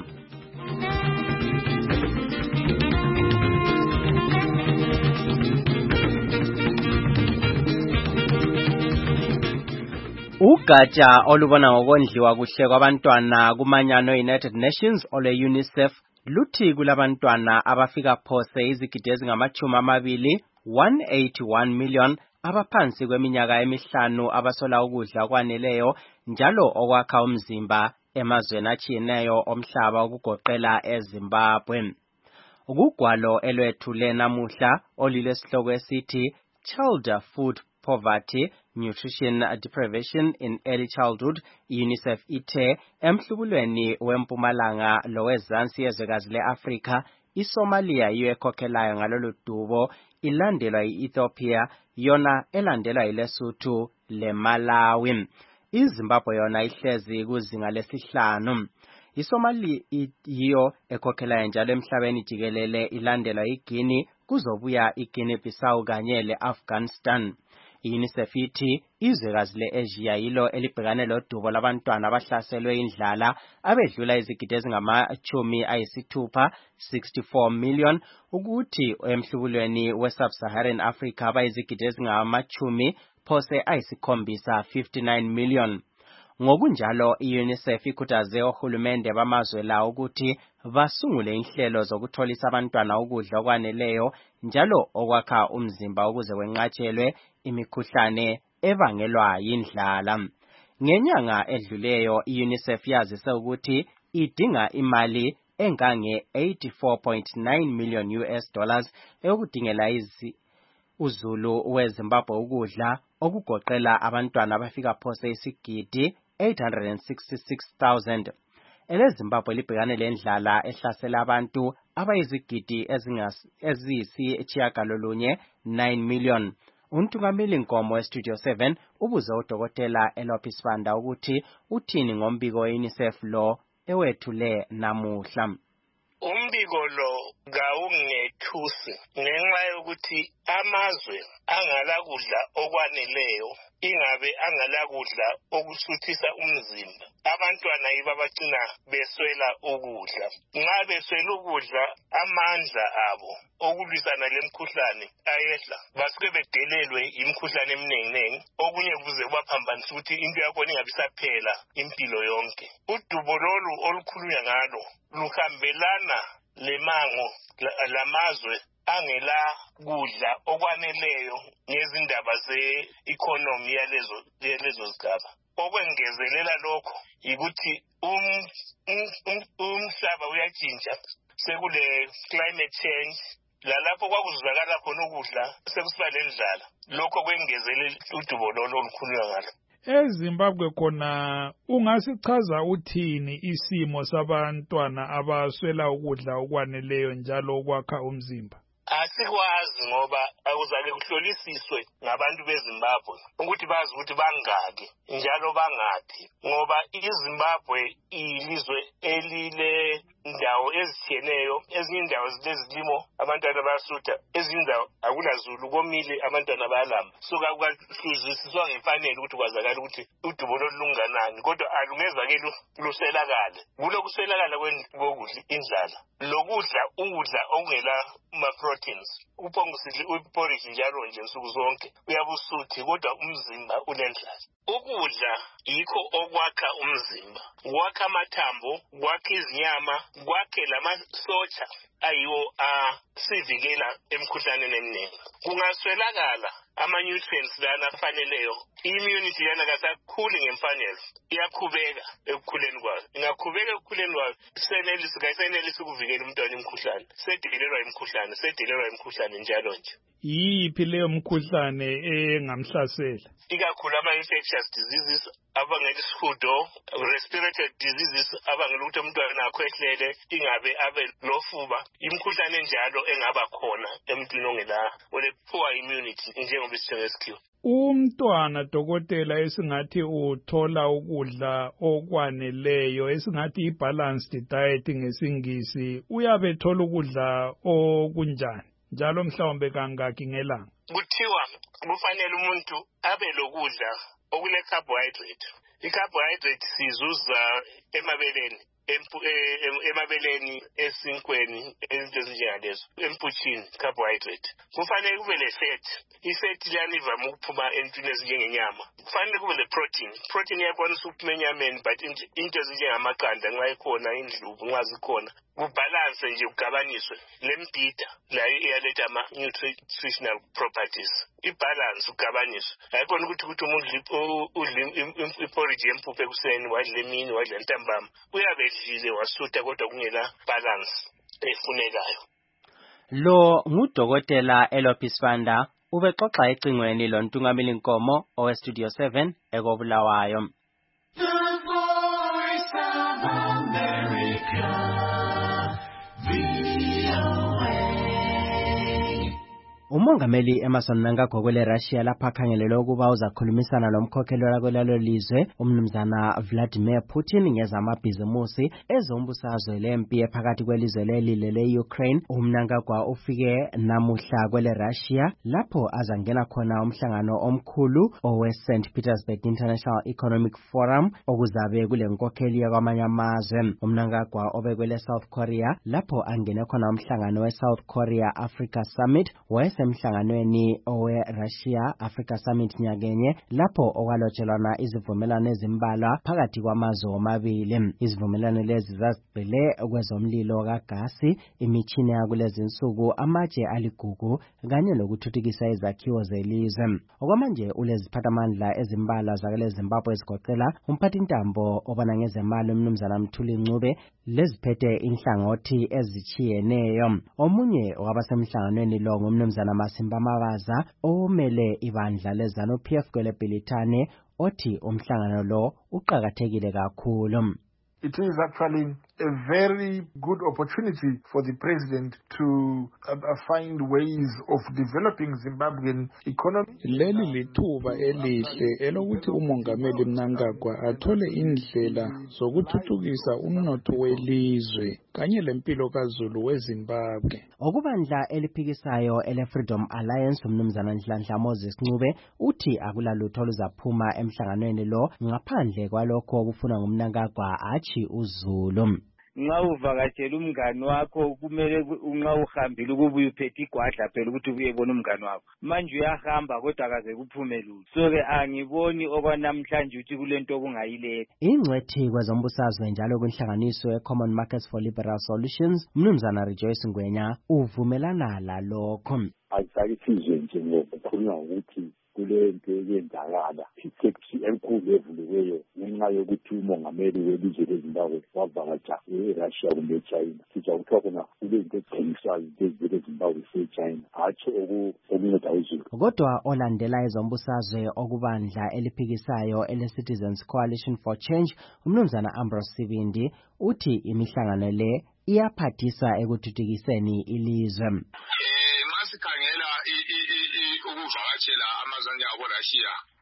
Ugatsha olubona ngokondliwa kuhle kwabantwana kumanyano United Nations ole UNICEF luthi kulabantwana abafika phose izigidi ezingamachumi amabili 181 million abaphansi kweminyaka emihlanu abasola ukudla kwaneleyo njalo okwakha umzimba emazweni atshiyeneyo omhlaba okugoqela eZimbabwe. Ukugwalo elwethule namuhla olilesihloko esithi Child Food Poverty, Nutrition Deprivation in Early Childhood, UNICEF ithe emhlubulweni wempumalanga lowezansi yezwekazi le-Afrika, iSomalia yiyo ekhokhelayo ngalolu dubo, ilandelwa yi-Ethiopia, yona elandelwa yiLesotho leMalawi. iZimbabwe yona ihlezi kuzinga lesihlanu. iSomalia yiyo ekhokhelayo njalo emhlabeni jikelele ilandelwa iGuinea, kuzobuya iGuinea Bissau kanye le-Afghanistan. UNICEF ithi izwekazi le-Asia yilo elibhekane lodubo labantwana abahlaselwe indlala abedlula izigidi ezingamachumi ayisithupha 64 million, ukuthi emhlubulweni we-Sub-Saharan Africa abayizigidi ezingamachumi phose ayisikhombisa 59 million. Ngokunjalo iUNICEF ikhuthaze ohulumende bamazwe lawo ukuthi basungule inhlelo zokutholisa abantwana ukudla okwaneleyo njalo okwakha umzimba ukuze kwenqatshelwe imikhuhlane ebangelwa yindlala. Ngenyanga edluleyo iUNICEF yazise ukuthi idinga imali engange 84.9 million US dollars eyokudingela uzulu weZimbabwe ukudla okugoqela abantwana abafika phose isigidi 866,000. EleZimbabwe libhekane lendlala ehlasela abantu abayizigidi eziyisitshiyagalolunye 9 million. Untungameli Nkomo weStudio 7 ubuze uDokotela Elophi Sibanda ukuthi uthini ngombiko we-UNICEF lo ewethule namuhla. Umbiko lo kawungethusi ngenxa yokuthi amazwe angala kudla okwaneleyo ingabe angala kudla okusuthisa umzimba. Abantwana yibo abagcina beswela ukudla. Nxa beswela ukudla amandla abo okulwisana lemikhuhlane ayehla. Basuke bedelelwe imikhuhlane eminenginengi. Okunye kuze kubaphambanisa ukuthi into yakhona ingabe isaphela impilo yonke. Udubo lolu olukhulunywa ngalo luhambelana lemango lamazwe angela kudla okwaneleyo ngezindaba ze-economy yalezo zigaba. Okwengezelela lokho yikuthi umhlaba uyatshintsha, sekule climate change, lalapho kwakuzwakala khona ukudla sekusiba lendlala. Lokho kwengezelela udubo lolo olukhulunywa ngalo. EZimbabwe khona ungasichaza uthini isimo sabantwana abaswela ukudla okwaneleyo njalo okwakha umzimba? Asikwazi ngoba akuzake kuhlolisiswe ngabantu beZimbabwe ukuthi bazi ukuthi bangaki njalo bangaphi, ngoba iZimbabwe ilizwe elile indawo ezitshiyeneyo, ezinye indawo zilezilimo abantwana bayasutha, ezinye indawo akulazulu komile abantwana bayalamba. So kakuhluzisiswa ngemfanelo ukuthi kwazakala ukuthi udubo lolunganani, kodwa alungezake luselakale. Kulokuswelakala kokudla indlala, lokudla ukudla okungela ma-proteins. Uphongusidle uporridge njalo nje nsuku zonke uyabusuthi, kodwa umzimba unendlala. Ukudla yikho okwakha umzimba, kwakha amathambo, kwakha izinyama, kwakhe lamasotsha ayiwo asivikela emkhuhlaneni eminingi. Kungaswelakala ama-nutrients lana afaneleyo, i-immunity yana kasakhuli ngemfanelo, iyakhubeka ekukhuleni kwayo. Ingakhubeka ekukhuleni kwayo, kayisenelisi ukuvikela umntwana imkhuhlane, sedelelwa imkhuhlane njalo nje. Yiphi leyo mkhuhlane engamhlasela? Ikakhulu ama-infectious diseases, abangela isihudo, respiratory diseases, abangela ukuthi umntwana akhwehlele, ingabe abe lofuba, imkhuhlane njalo engaba khona emntwini ongela poor immunity njengoba isitho ngesikhiwa. Umntwana dokotela esingathi uthola ukudla okwaneleyo, esingathi i-balanced diet ngesingisi, uyabe thola ukudla okunjani njalo mhlawumbe kangaki ngelanga? Kuthiwa kufanele umuntu abe lokudla okule-carbohydrate. I-carbohydrate sizuza emabeleni, esinkweni, izinto ezinjengalezo, emputshini, carbohydrate. Kufanele kube le-fat. I-fat liyani ivame ukuphuma entweni ezinjengenyama. Kufanele kube le-protein. Protein iyakwanisa ukuphuma enyameni, but into ezinjengamaqanda nxa ikhona, indlubu nxa zikhona, kubalanse nje kugabaniswe. Lembhida layo iyaletha ama-nutritional properties. Ibalance kugabaniswe. Hayikhona ukuthi umuntu udle iporridge yempuphu ekuseni, wadla emini, wadla ntambama. Uyabe edlile wasutha kodwa kungela balance efunekayo. Lo ngudokotela Elopis Fanda ubexoxa ecingweni loNtungameli Nkomo oweStudio 7 ekobulawayo. Umongameli Emmerson Mnangagwa kwele Russia lapha akhangelelwe ukuba uzakhulumisana nomkhokheli wakulelo lizwe umnumzana Vladimir Putin ngezamabhizimusi ezombusazwe lempi ephakathi kwelizwe leli le-Ukraine. Mnangagwa ufike namuhla kwele Russia lapho azangena khona umhlangano omkhulu owe-St. Petersburg International Economic Forum okuzabe kule nkokheli yakwamanye amazwe. Mnangagwa obekwele South Korea lapho angene khona umhlangano we-South Korea Africa Summit emhlanganweni owe-Russia Africa Summit nyakenye lapho okwalotshelwana izivumelwano ezimbalwa phakathi kwamazwe omabili. Izivumelwano lezi zazigxile kwezomlilo kagasi, imitshini yakulezi insuku, amatshe aligugu kanye lokuthuthukisa izakhiwo zelizwe. Okwamanje uleziphathamandla ezimbalwa zakele Zimbabwe ezigoqela umphathintambo obona ngezemali umnumzana Mthuli Ncube leziphethe inhlangothi ezitshiyeneyo. Omunye wabasemhlanganweni lo ngumnumzana Masimba Mabaza omele ibandla leZANU-PF kwele Bhilitane othi umhlangano lo uqhakathekile kakhulu. It is actually a very good opportunity for the president to find ways of developing Zimbabwean economy. Leli lithuba elihle elokuthi umongameli Mnangagwa athole indlela zokuthuthukisa umnotho welizwe kanye lempilo kaZulu weZimbabwe. Okubandla eliphikisayo ele-Freedom Alliance umnumzana Nhlanhla Moses Ncube uthi akulalutho oluzaphuma emhlanganweni lo ngaphandle kwalokho okufuna ngumNangagwa athi uZulu. Nxa uvakatshela umngani wakho kumele nxa uhambile ukubuya uphethe igwadla phela ukuthi uyebona umngani wakho. Manje uyahamba kodwa akaze kuphume lutho. So ke angiboni okwanamhlanje ukuthi kulento okungayiletha. Ingcwethi kwezombusazwe njalo kwinhlanganiso ye-Common Markets for Liberal Solutions umnumzana Rejoice Ngwenya uvumelana lalokho. Ayisayisizwe nje ngokukhulunywa ukuthi kulento eyenzakala isector enkulu evuliweyo ngenxa yokuthi umongameli welizwe leZimbabwe wavakatsha eRussia kumbe eChina. Siza kuthiwa khona kulento ezithengiswayo ezivela eZimbabwe eChina hatshi okunceda uZulu. Kodwa olandela ezombusazwe okubandla eliphikisayo ele-Citizens Coalition for Change umnumzana Ambrose Sibindi uthi imihlangano le iyaphathisa ekuthuthukiseni ilizwe. Masikhangela ukuvakatshela amazwe anjengaboRussia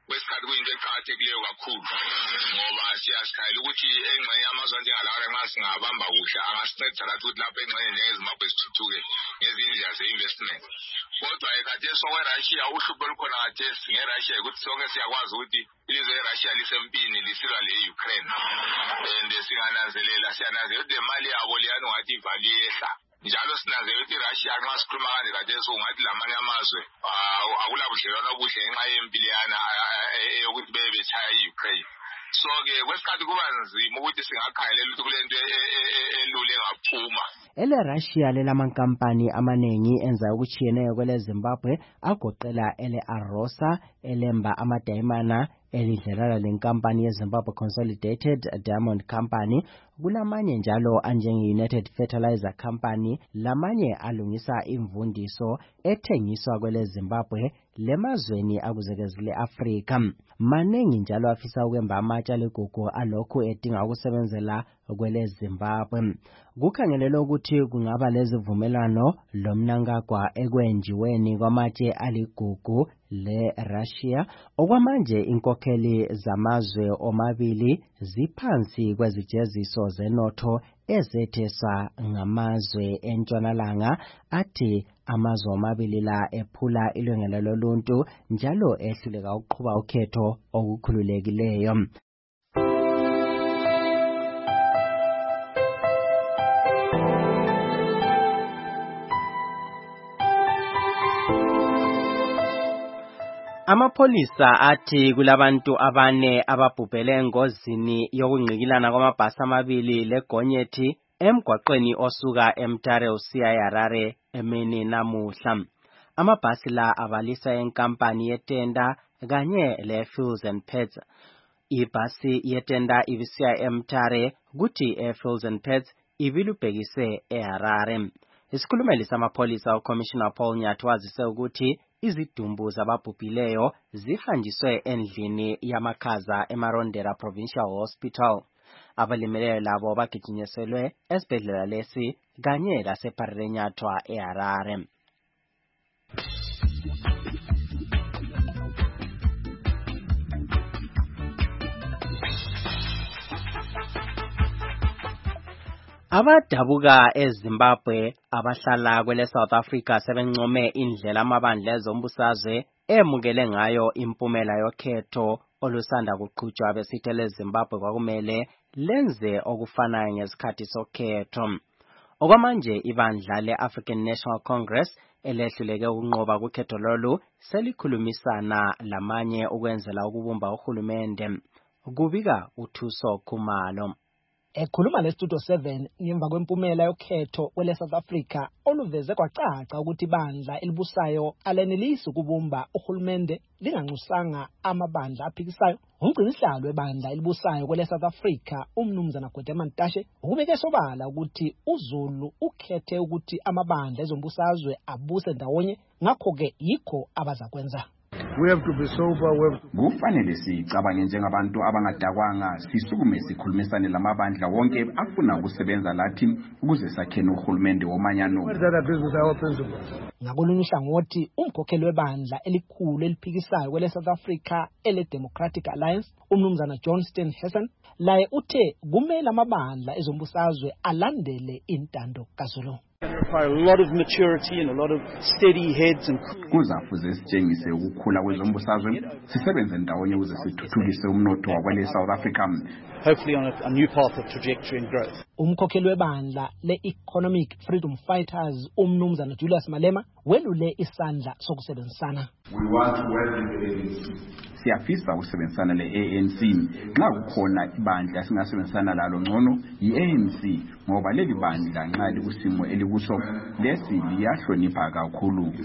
kwesikhathi kuyinto eqakathekileyo kakhulu ngoba siyasikhayela ukuthi engxenye yamazwe anjengalawa nxa singabamba kuhle angasincedisa lathi ukuthi lapho engxenye njengezimbabwe sithuthuke ngezindlela ze-investment. Kodwa ekhathesi sokwe-Russia uhlupho olukhona khathesi nge-Russia yikuthi sonke siyakwazi ukuthi ilizwe le-Russia lisempini lisilwa le-Ukraine and siyananzelela ukuthi imali yabo liyani ungathi ivali yehla. Njalo sinanzela ukuthi iRussia nxa sikhuluma kanje khathesi ungathi lamanye amazwe akulabudlelwano obuhle ngenxa yempilo yana yokuthi betshaya i-Ukraine. So-ke kwesikhathi kuba nzima ukuthi singakhangelela ukuthi kule nto elule engaphuma. EleRussia lelamankampani amaningi enza okutshiyeneyo kwele Zimbabwe agoqela ele-Arosa, elemba amadayimana, elidlelana lenkampani yeZimbabwe Consolidated Diamond Company, kulamanye njalo anjenge-United Fertilizer Company, lamanye alungisa imvundiso ethengiswa kwele Zimbabwe lemazweni akuzekezile Afrika. Manengi njalo afisa ukwemba amatsha legugu alokhu edinga ukusebenzela kwele Zimbabwe. Kukhangelelwe ukuthi kungaba lezivumelwano lomnankagwa ekwenjiweni kwamatshe aligugu le-Russia. Okwamanje inkokheli zamazwe omabili ziphansi kwezijeziso zenotho ezetheswa ngamazwe entshonalanga athi amazwe omabili la ephula ilungelo loluntu njalo ehluleka ukuqhuba ukhetho okukhululekileyo. Amapholisa athi kulabantu abane ababhubhele engozini yokungqikilana kwamabhasi amabili legonyethi emgwaqweni osuka eMtare usiya eHarare emini namuhla. Amabhasi la abalisa enkampani yetenda kanye leFuels and Pets. Ibhasi yetenda ibisiya eMtare kuthi eFuels and Pets ibilubhekise eHarare. Isikhulumeli samapholisa uCommissioner Paul Nyathi wazise ukuthi izidumbu zababhubhileyo zihanjiswe endlini yamakhaza eMarondera Provincial Hospital. Abalimeleyo labo bagijinyiselwe esibhedlela lesi kanye laseParirenyathwa eHarare. Abadabuka eZimbabwe abahlala kwele South Africa sebencome indlela amabandla ezombusazwe emukele ngayo impumela yokhetho olusanda kuqhutshwa besithele Zimbabwe kwakumele lenze okufanayo ngesikhathi sokhetho. Okwamanje ibandla le-African National Congress elehluleke ukunqoba kukhetho lolu selikhulumisana lamanye ukwenzela ukubumba uhulumende. Kubika uThuso Khumalo. Ekhuluma leStudio 7 ngemva kwempumela yokhetho kwele South Africa oluveze kwacaca ukuthi ibandla elibusayo alenelisi ukubumba uhulumende linganxusanga amabandla aphikisayo. Umgcinisihlalo webandla elibusayo kwele South Africa umnumzana Gwede Mantashe ukubeke sobala ukuthi uZulu ukhethe ukuthi amabandla ezombusazwe abuse ndawonye, ngakho-ke yikho abazakwenza. We have to be sober. Kufanele sicabange njengabantu abangadakwanga, sisukume sikhulumisane lamabandla wonke afuna ukusebenza lathi ukuze sakhene uhulumende womanyano. Ngakolunye uhlangothi umkhokheli webandla elikhulu eliphikisayo kwele South Africa ele-Democratic Alliance umnumzana Johnston Hessen laye uthe kumele amabandla ezombusazwe alandele intando kaZulu. A lot of maturity and a lot of steady heads and kuzafuze sitshengise ukukhula kwezombusazwe, sisebenze ndawonye ukuze sithuthukise umnotho wakwele South Africa, hopefully on a new path of trajectory and growth. Umkhokheli webandla le-Economic Freedom Fighters umnumzana Julius Malema welule isandla sokusebenzisana. We want to work with the ANC. Siyafisa ukusebenzisana le-ANC. Nxa kukhona ibandla esingasebenzisana lalo ngcono yi-ANC ngoba leli bandla nxa likusimo elikuso lesi liyahlonipha kakhulu.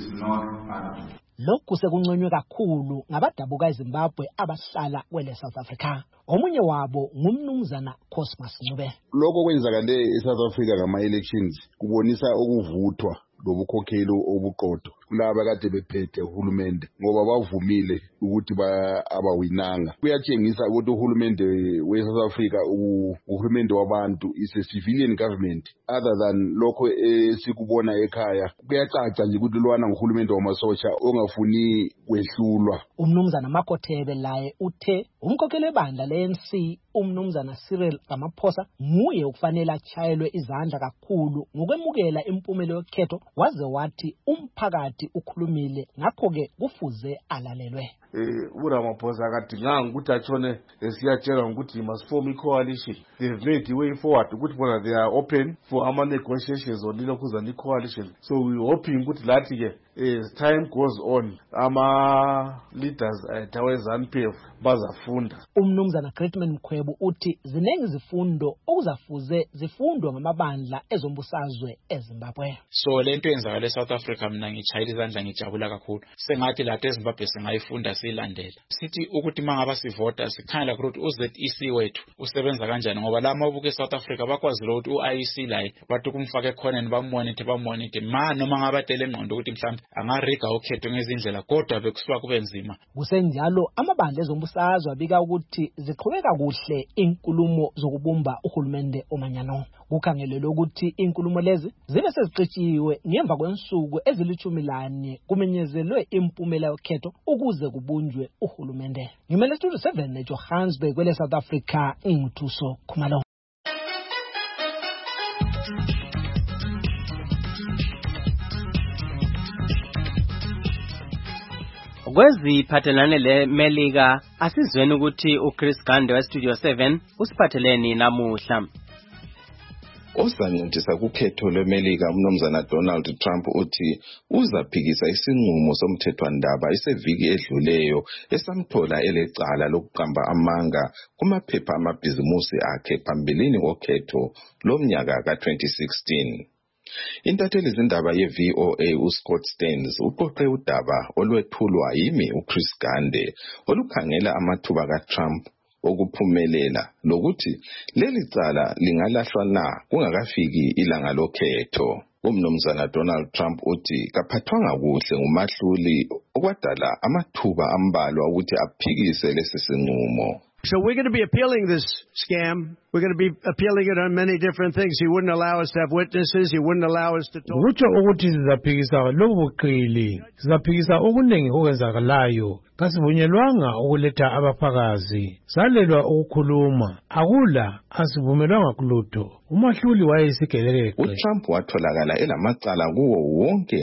Lokhu sekunconywe kakhulu ngabadabuka eZimbabwe abahlala kwele South Africa. Omunye wabo ngumnumzana Cosmas Ncube. Lokho kwenzakale eSouth Africa ngama-elections kubonisa ukuvuthwa lobukhokheli obuqotho. kulaba kade bephethe uhulumende ngoba bavumile ukuthi abawinanga. Kuyatshengisa ukuthi uhulumende we-South Africa uhulumende wabantu is a civilian government other than lokho esikubona ekhaya. Kuyacaca nje ukuthi lwana nguhulumende wamasosha ongafuni kwehlulwa. Umnumzana Makothebe laye uthe umkhokheli webandla le-ANC umnumzana Cyril Ramaphosa nguye ukufanele achayelwe izandla kakhulu ngokwemukela impumelo yokhetho, waze wathi umphakathi ukhulumile ngakho-ke kufuze alalelwe. uRamaphosa akadinganga ukuthi atshone esiyatshelwa ukuthi must form i-coalition. They've made the way forward ukuthi bona they are open for ama-negotiations on ilokuzana i-coalition. So we're hoping ukuthi lathi-ke as time goes on ama-leaders awezanu-PF bazafunda. Umnumzana Gritman Mkhwebu uthi ziningi izifundo okuzafuze zifundwe ngamabandla ezombusazwe eZimbabwe. So lento yenzakala eSouth Africa mina ngitshayela izandla ngijabula kakhulu. Sengathi lathi eZimbabwe singayifunda siyilandela. Sithi ukuthi mangaba sivota sikhangela ukuthi uZEC wethu usebenza kanjani ngoba la mabuke eSouth Africa bakwazile ukuthi uIEC laye bathi kumfake khona bamonite noma ngabatele engqondo ukuthi mhlawumbe angariga ukhetho ngezindlela kodwa bekusuka kube nzima. Kusenjalo amabandla ezombusazwe abika ukuthi ziqhubeka kuhle inkulumo zokubumba uhulumende omanyano. Kukhangelelwe ukuthi inkulumo lezi zibe seziqitshiwe ngemva kwensuku ezilithumi kumenyezelwe impumela yokhetho ukuze kubunjwe uhulumende. Ngimele Studio 7 eJohannesburg kwele South Africa ngithuso Khumalo. Kweziphathelane leMelika asizweni ukuthi uChris Gande weStudio 7 usiphatheleni namuhla. Osanentisa kukhetho lweMelika umnumzana Donald Trump uthi uzaphikisa isinqumo somthethwandaba iseviki edluleyo esamthola elecala lokuqamba amanga kumaphepha amabhizimusi akhe phambilini kokhetho lomnyaka ka-2016. Intatheli zindaba ye-VOA uScott Stearns uqoqe udaba olwethulwa yimi uChris Gande olukhangela amathuba kaTrump okuphumelela lokuthi leli cala lingalahlwa na kungakafiki ilanga lokhetho. Umnumzana Donald Trump uthi kaphathwanga kuhle ngumahluli okwadala amathuba ambalwa ukuthi aphikise lesi sinqumo. So we're going to be appealing this scam. We're going to be appealing it on many different things. He wouldn't allow us to have witnesses. He wouldn't allow us to talk. Ukuthi ukuthi sizaphikisa lobu buqili, sizaphikisa okuningi okwenzakalayo. Kasivunyelwanga ukuletha abafakazi. Salelwa ukukhuluma. Akula asivumelwanga kulutho. Umahluli wayesigeleke. uTrump watholakala elamacala kuwo wonke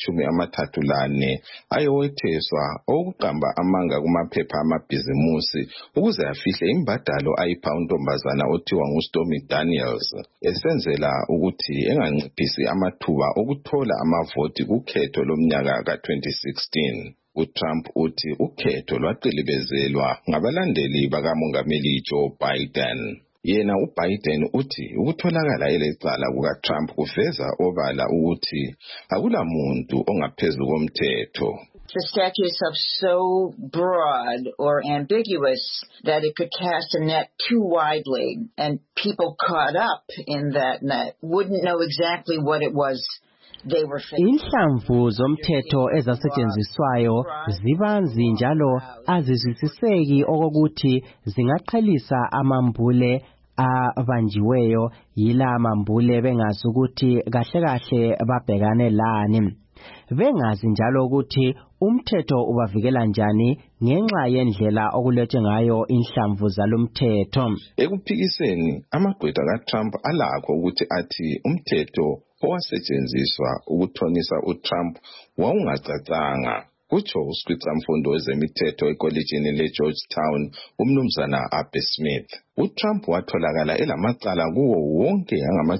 angama-34 ayewetheswa okuqamba amanga kumaphepha amabhizimusi ukuze afihle imbadalo ayipha untombazana othiwa nguStormy Daniels esenzela ukuthi enganciphisi amathuba okuthola amavoti kukhetho lomnyaka ka-2016. uTrump uthi ukhetho lwaqilibezelwa ngabalandeli bakamongameli Joe Biden. Yena uBiden uthi ukutholakala elecala kukaTrump kuveza obala ukuthi akula muntu ongaphezulu komthetho. The statutes are so broad or ambiguous that it could cast a net too widely, and people caught up in that net wouldn't know exactly what it was they were facing. Inhlamvu zomthetho ezasetshenziswayo zibanzi njalo azizwisiseki okokuthi zingaqhelisa amambule abanjiweyo yila mambule bengazi ukuthi kahle babhekane lani. Bengazi njalo ukuthi umthetho ubavikela njani ngenxa yendlela okulethwe ngayo inhlamvu zalomthetho. Ekuphikiseni amagqwetha kaTrump alakho ukuthi athi umthetho owasetshenziswa ukuthonisa uTrump wawungacacanga. Kutsho uSikhwicamfundo wezemithetho ekolejini leGeorgetown umnumzana Abbe Smith. uTrump watholakala elamacala kuwo wonke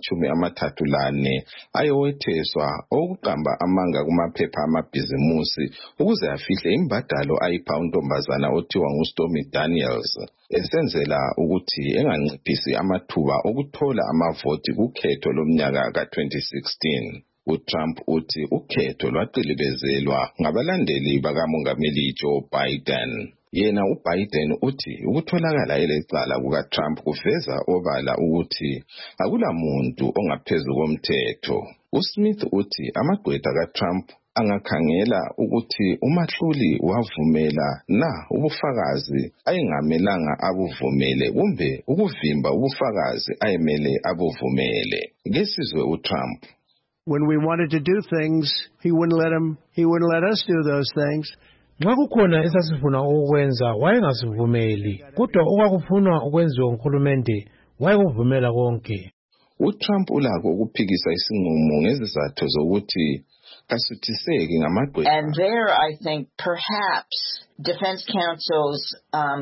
angama-34 ayewetheswa okuqamba amanga kumaphepha amabhizimusi ukuze afihle imbadalo ayipha untombazana othiwa nguStormy Daniels esenzela ukuthi enganciphisi amathuba okuthola amavoti kukhetho lomnyaka ka-2016. uTrump uthi ukhetho lwaqilibezelwa ngabalandeli bakamongameli Joe Biden. Yena uBiden uthi ukutholakala elecala kukaTrump kuveza obala ukuthi akula muntu ongaphezulu komthetho. uSmith uthi amagqwetha kaTrump angakhangela ukuthi umahluli wavumela na ubufakazi ayengamelanga abuvumele kumbe ukuvimba ubufakazi ayemele abuvumele. Ngesizwe uTrump. When we wanted to do things, he wouldn't let us do those things. Nxa kukhona esasifuna ukwenza wayengasivumeli, kodwa okwakufunwa ukwenziwa nguhulumende wayekuvumela konke. uTrump ulakho ukuphikisa isinqumo ngezizathu zokuthi kasuthiseki ngamagqwetha. And there I think perhaps defense counsel's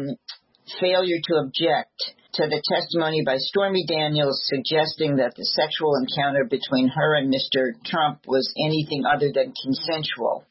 failure to object to the testimony by Stormy Daniels suggesting that the sexual encounter between her and Mr. Trump was anything other than consensual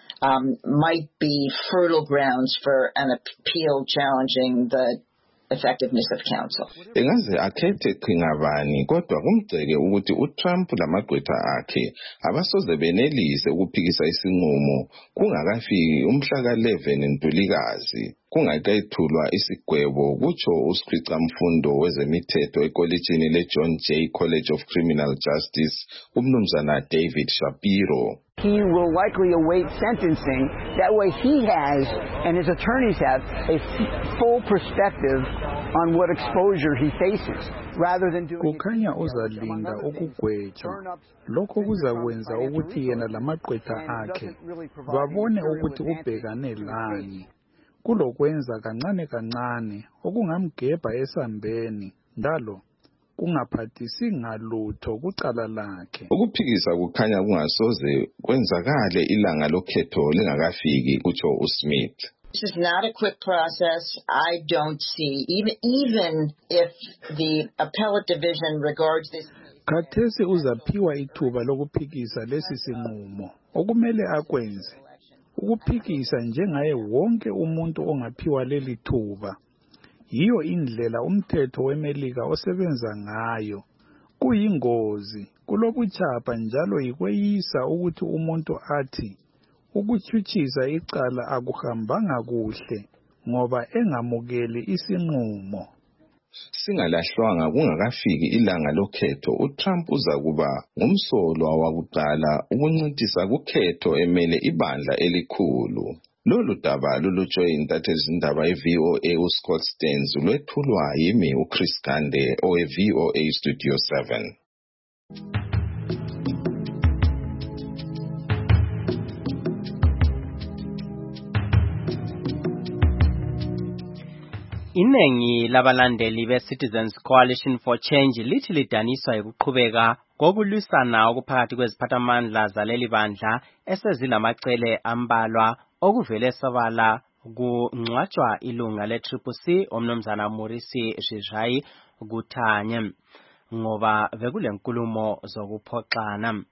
might be fertile grounds for an appeal challenging the effectiveness of counsel. Engaze akhethe qingabani kodwa kumgceke ukuthi uTrump lamagqwetha akhe abasoze benelise ukuphikisa isinqumo kungakafiki umhla ka-11 Ntulikazi kungakayithulwa isigwebo kutsho usikhwicamfundo wezemithetho ekolejini leJohn Jay College of Criminal Justice umnumzana David Shapiro. He will likely await sentencing. That way he has, and his attorneys have, a full perspective on what exposure he faces, rather than doing... Kukhanya uzalinda ukugwetshwa. Lokho kuzakwenza ukuthi yena lamagqwetha akhe babone ukuthi ubhekane lani. Kulokwenza kancane kancane okungamgebha esambeni ndalo kungaphathisi ngalutho kucala lakhe. Ukuphikisa kukhanya kungasoze kwenzakale ilanga lokhetho lingakafiki kutsho uSmith. This is not a quick process. I don't see, even if the appellate division regards this. Khathesi uzaphiwa ithuba lokuphikisa lesi sinqumo. Okumele akwenze ukuphikisa njengaye wonke umuntu ongaphiwa leli thuba. Yiyo indlela umthetho weMelika osebenza ngayo. Kuyingozi kulobuchapha njalo yikweyisa ukuthi umuntu athi ukutyhutshisa icala akuhambanga kuhle ngoba engamukeli isinqumo. Singalahlwanga kungakafiki ilanga lokhetho uTrump uzakuba ngumsolwa wakuqala ukuncintisa kukhetho emele ibandla elikhulu. Lolu daba lulutshwe intathezindaba ye-VOA uScott Stearns lwethulwa yimi uChris Gande owe-VOA Studio 7. Inengi labalandeli be-Citizens Coalition for Change lithi lidaniswa ukuqhubeka kokulwisana okuphakathi kweziphathamandla zaleli bandla esezilamacele ambalwa okuvele sobala kungcwatshwa ilunga le-CCC omnumzana Morisi Shijai kuthanye ngoba bekule nkulumo zokuphoxana.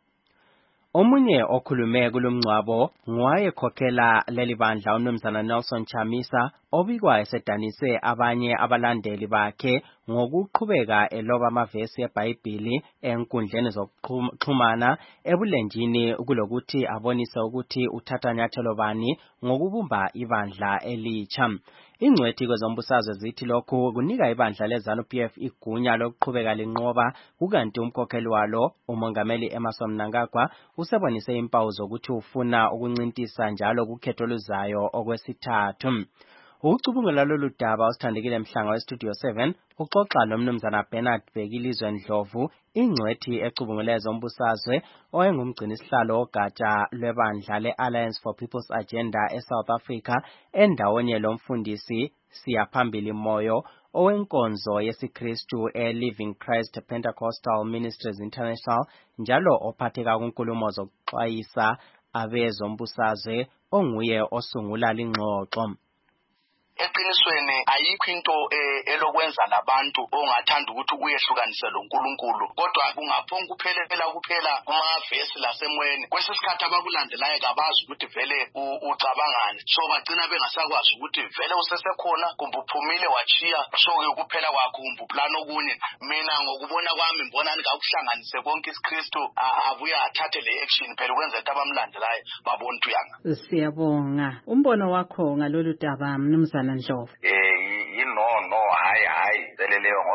Omunye okhulume kulomngcwabo ngowayekhokhela leli bandla umnumzana Nelson Chamisa obikwa esedanise abanye abalandeli bakhe ngokuqhubeka eloba amavesi eBhayibheli enkundleni zokuxhumana ebulenjini kulokuthi abonise ukuthi uthatha nyathelo bani ngokubumba ibandla elitsha. Ingcwethi kwezombusazwe zithi lokhu kunika ibandla leZANU-PF igunya lokuqhubeka linqoba kukanti umkhokheli walo umongameli Emmerson Mnangagwa usebonise impawu zokuthi ufuna ukuncintisa njalo kukhetho luzayo okwesithathu. Ukucubungula lolu daba usithandekile Mhlanga weStudio 7 uxoxa lomnumzana Bernard Bekilizwe Ndlovu ingcwethi ecubungula ezombusazwe owayengumgcinisihlalo ogatsha lwebandla le-Alliance for People's Agenda eSouth Africa endawonye lomfundisi Siyaphambili Moyo owenkonzo yesiKristu eLiving Christ Pentecostal Ministries International njalo ophatheka kunkulumo zokuxwayisa abezombusazwe onguye osungula lingxoxo. Eqinisweni ayikho into elokwenza labantu ongathanda ukuthi kuyehlukanise loNkulunkulu kodwa kungaphonga kuphela kumavesi lasemoyeni kwesisikhathi abakulandelayo kabazi ukuthi vele ucabangani so bagcina bengasakwazi ukuthi vele usesekhona kumbe uphumile wachiya so kuphela kwakho kumbe uplana okunye. Mina ngokubona kwami ngibona nikakuhlanganise konke isiKristu abuye athathe le action phela ukwenza into abamlandelayo babona ukuthi uyanga. Siyabonga. Umbono wakho ngalolu daba mnumzana Ndlovu? No hayi seleleyo ngoba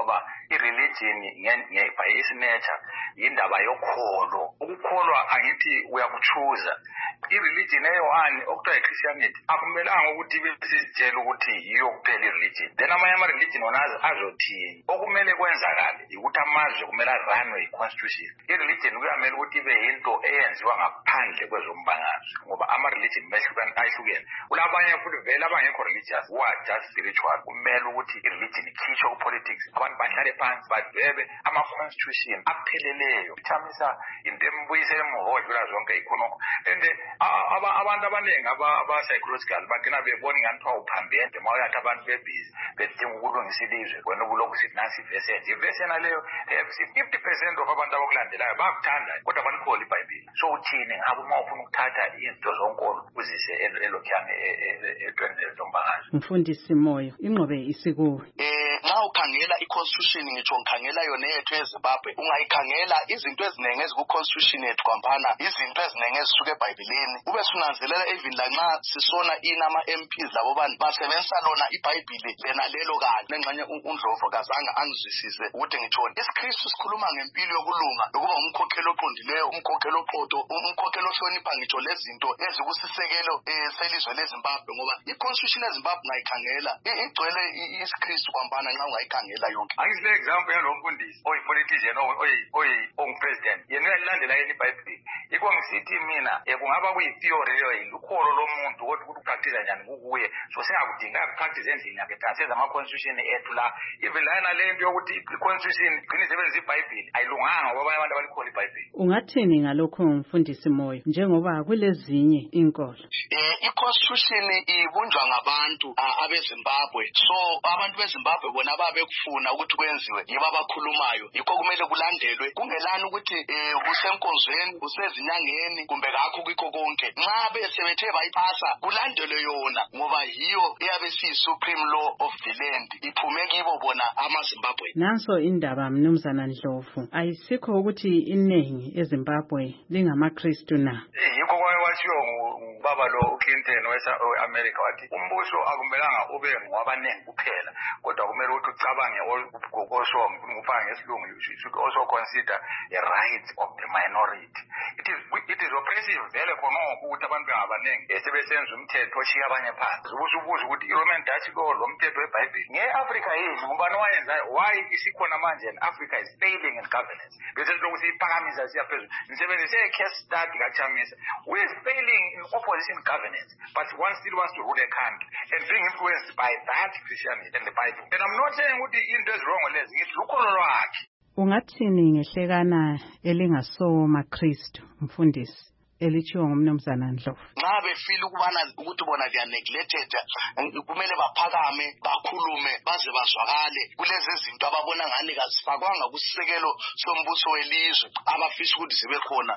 i-religion by its nature indaba yokholo. Ukukholwa angithi uyakuchuza. I-religion eyi-one okuthiwa yi-Christianity akumelanga ukuthi besizitshela ukuthi yiyo kuphela i-religion. Then amanye ama-religion wona azothini. Okumele kwenzakale ukuthi amazwe kumele aranwe yi-constitution. I-religion kuyamele ukuthi ibe yinto eyenziwa ngaphandle kwezombangazwe ngoba ama-religion ayihlukene. Kulabanye futhi vele abangekho religious who are just spiritual. Kumele ukuthi i-religion ikhishwe ku-politics. Abantu bahlale phansi badwebe ama-constitution apheleleyo. Ithamisa into embuyisela emuhodlula zonke ikhonokho. And abantu abaningi aba-psychological bagcina bebona ingani kuthiwa uphambende uma uyathi abantu bebhizi bedinga ukulungisa ilizwe wena ubulokhu sithi nasi ivesi enje. Ivesi yena leyo 50% of abantu abakulandelayo bayakuthanda kodwa balikholi iBhayibheli. So uthini ngabe uma ufuna ukuthatha izinto zonkolo uzise elokhiyane etwendeni zombangazwe? Mfundisi Moyo, ingqobe isikuwe. Nxa ukhangela i-constitution ngitsho ngikhangela yona yethu eZimbabwe ungayikhangela izinto eziningi eziku-constitution yethu kwampana izinto eziningi ezisuka eBhayibhelini ube sunanzelela even lanxa sisona ama-MPs labo bantu basebenzisa lona iBhayibheli lena lelo kanye nengxenye uNdlovu kazange angizwisise ukuthi ngithoni. IsiKristu sikhuluma ngempilo yokulunga yokuba umkhokheli oqondileyo, umkhokheli oqotho, umkhokheli ohlonipha ngitsho lezinto ezikusisekelo selizwe leZimbabwe ngoba i-constitution yeZimbabwe ungayikhangela igcwele isiKristu kwampana nxa ungayikhangela yonke. Angisile example yalo mfundisi oyi-politician ongu-president yena uyalandela yini iBhayibheli. Yikho ngisithi mina kungaba kuyi-theory ukholo lomuntu kodwa ukuthi upractice njani kukuye. So singakudinga ukupractice endlini yakhe thina senza ama-constitution ethu la. Even lana le nto yokuthi i-constitution igcine isebenzisa iBhayibheli ayilunganga ngoba abanye abantu abalikhola iBhayibheli. Ungathini ngalokho Mfundisi Moyo njengoba kulezinye inkolo? I-constitution ibunjwa ngabantu abeZimbabwe. So abantu beZimbabwe bona babekufuna ukuthi kwenziwe yibo abakhulumayo. Yikho kumele kulandelwe. Kungelani ukuthi kusenkonzweni, kusezinyangeni kumbe kakho kikho konke. Nxa besebethe bayipasa kulandelwe yona ngoba yiyo eyabe siyi-supreme law of the land. Iphume kibo bona amaZimbabwe. Nanso indaba Mnumzana Ndlovu. Ayisikho ukuthi iningi eZimbabwe lingamaKristu na. Yikho kwashiwo ngubaba lo uClinton we-America wathi umbuso akumelanga ube ngwabanengi kuphela kodwa kumele ukuthi ucabange also ngifanga ngesilungu you should also consider the rights of the minority. It is oppressive vele khonokho ukuthi abantu bengabanengi sebesenza umthetho oshiya abanye phansi. Ubuza ukuthi i-Roman Dutch law lo mthetho weBhayibheli nge-Africa yethu ngubani owayenzayo? Why isikhona manje and Africa is failing in governance? Bese lokhu siyiphakamisa siya phezulu. Nisebenzise case study kaChamisa. We is failing in opposition governance but one still wants to rule a country and being influenced by that Christianity and the Bible. And I'm not saying ukuthi into is wrong with lezi ngithi lukholo lwakhe. Ungathini ngehlekana elingasomaKristu Mfundisi elichiwa ngumnumzana Ndlovu? Nxa befile ukuthi bona they are neglected kumele baphakame bakhulume baze bazwakale kulezi zinto ababona ngani kazifakwanga kusisekelo sombuso welizwe abafisa ukuthi zibe khona.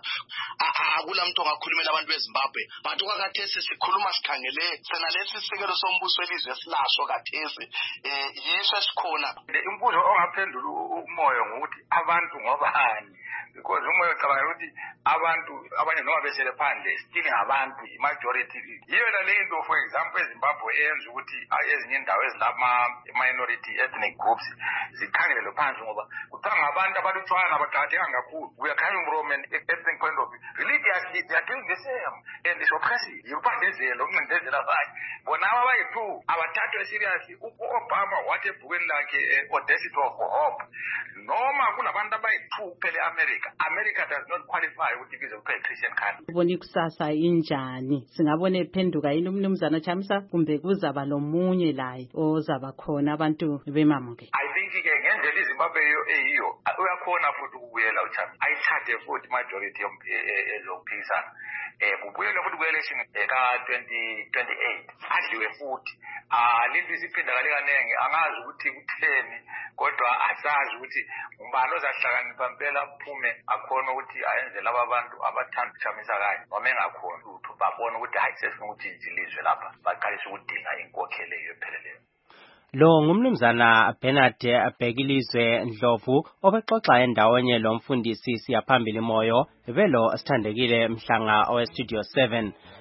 Akula muntu ongakhulumela abantu beZimbabwe but kwakathesi sikhuluma sikhangele sena lesi sisekelo sombuso welizwe silaso kathesi yiso esikhona. Imbuzo ongaphendula umoyo ngokuthi abantu ngobani because umoyo ucabanga ukuthi abantu abanye noma besele phandle still ngabantu i-majority. Yiyo le nto for example eZimbabwe eyenza ukuthi ezinye indawo ezilama-minority ethnic groups zikhangelelwe phansi ngoba kucanga abantu abalutshwana abaqakatheka kakhulu. We are coming from an ethnic point of view. Religiously they are doing the same and it's oppressive. Yikubandezela ukuncindezela abanye bona abayi-2 abathathwe seriously. U-Obama wathi ebhukwini lakhe Audacity of Hope noma kunabantu abayi-2 kuphela America does not qualify ukuthi ibizwe kuthiwa Christian country. Ubona ikusasa injani? Singabona ephenduka yini umnumzana Chamisa kumbe kuzaba lomunye laye ozaba khona abantu bemamuke? I think ke ngendlela iZimbabwe eyiyo uyakhona futhi ukubuyela uChamisa ayithathe futhi majority ezokuphikisana kubuyela futhi ku-election ka-2028 adliwe futhi linto isiphinda kale kanenge angazi ukuthi kutheni kodwa asazi ukuthi umbani ozahlakanipha mpela aphume akhona ukuthi ayenze laba bantu abathanda ukuchamisa kanye noma engakhona lutho babona ukuthi hayi sesifuna ukuthi ilizwe lapha baqalise ukudinga inkokhelo epheleleyo. Lo ngumnumzana Bernard Bhekilizwe Ndlovu obexoxa endawonye lo mfundisi siyaphambili Moyo velo sithandekile Mhlanga owe Studio 7.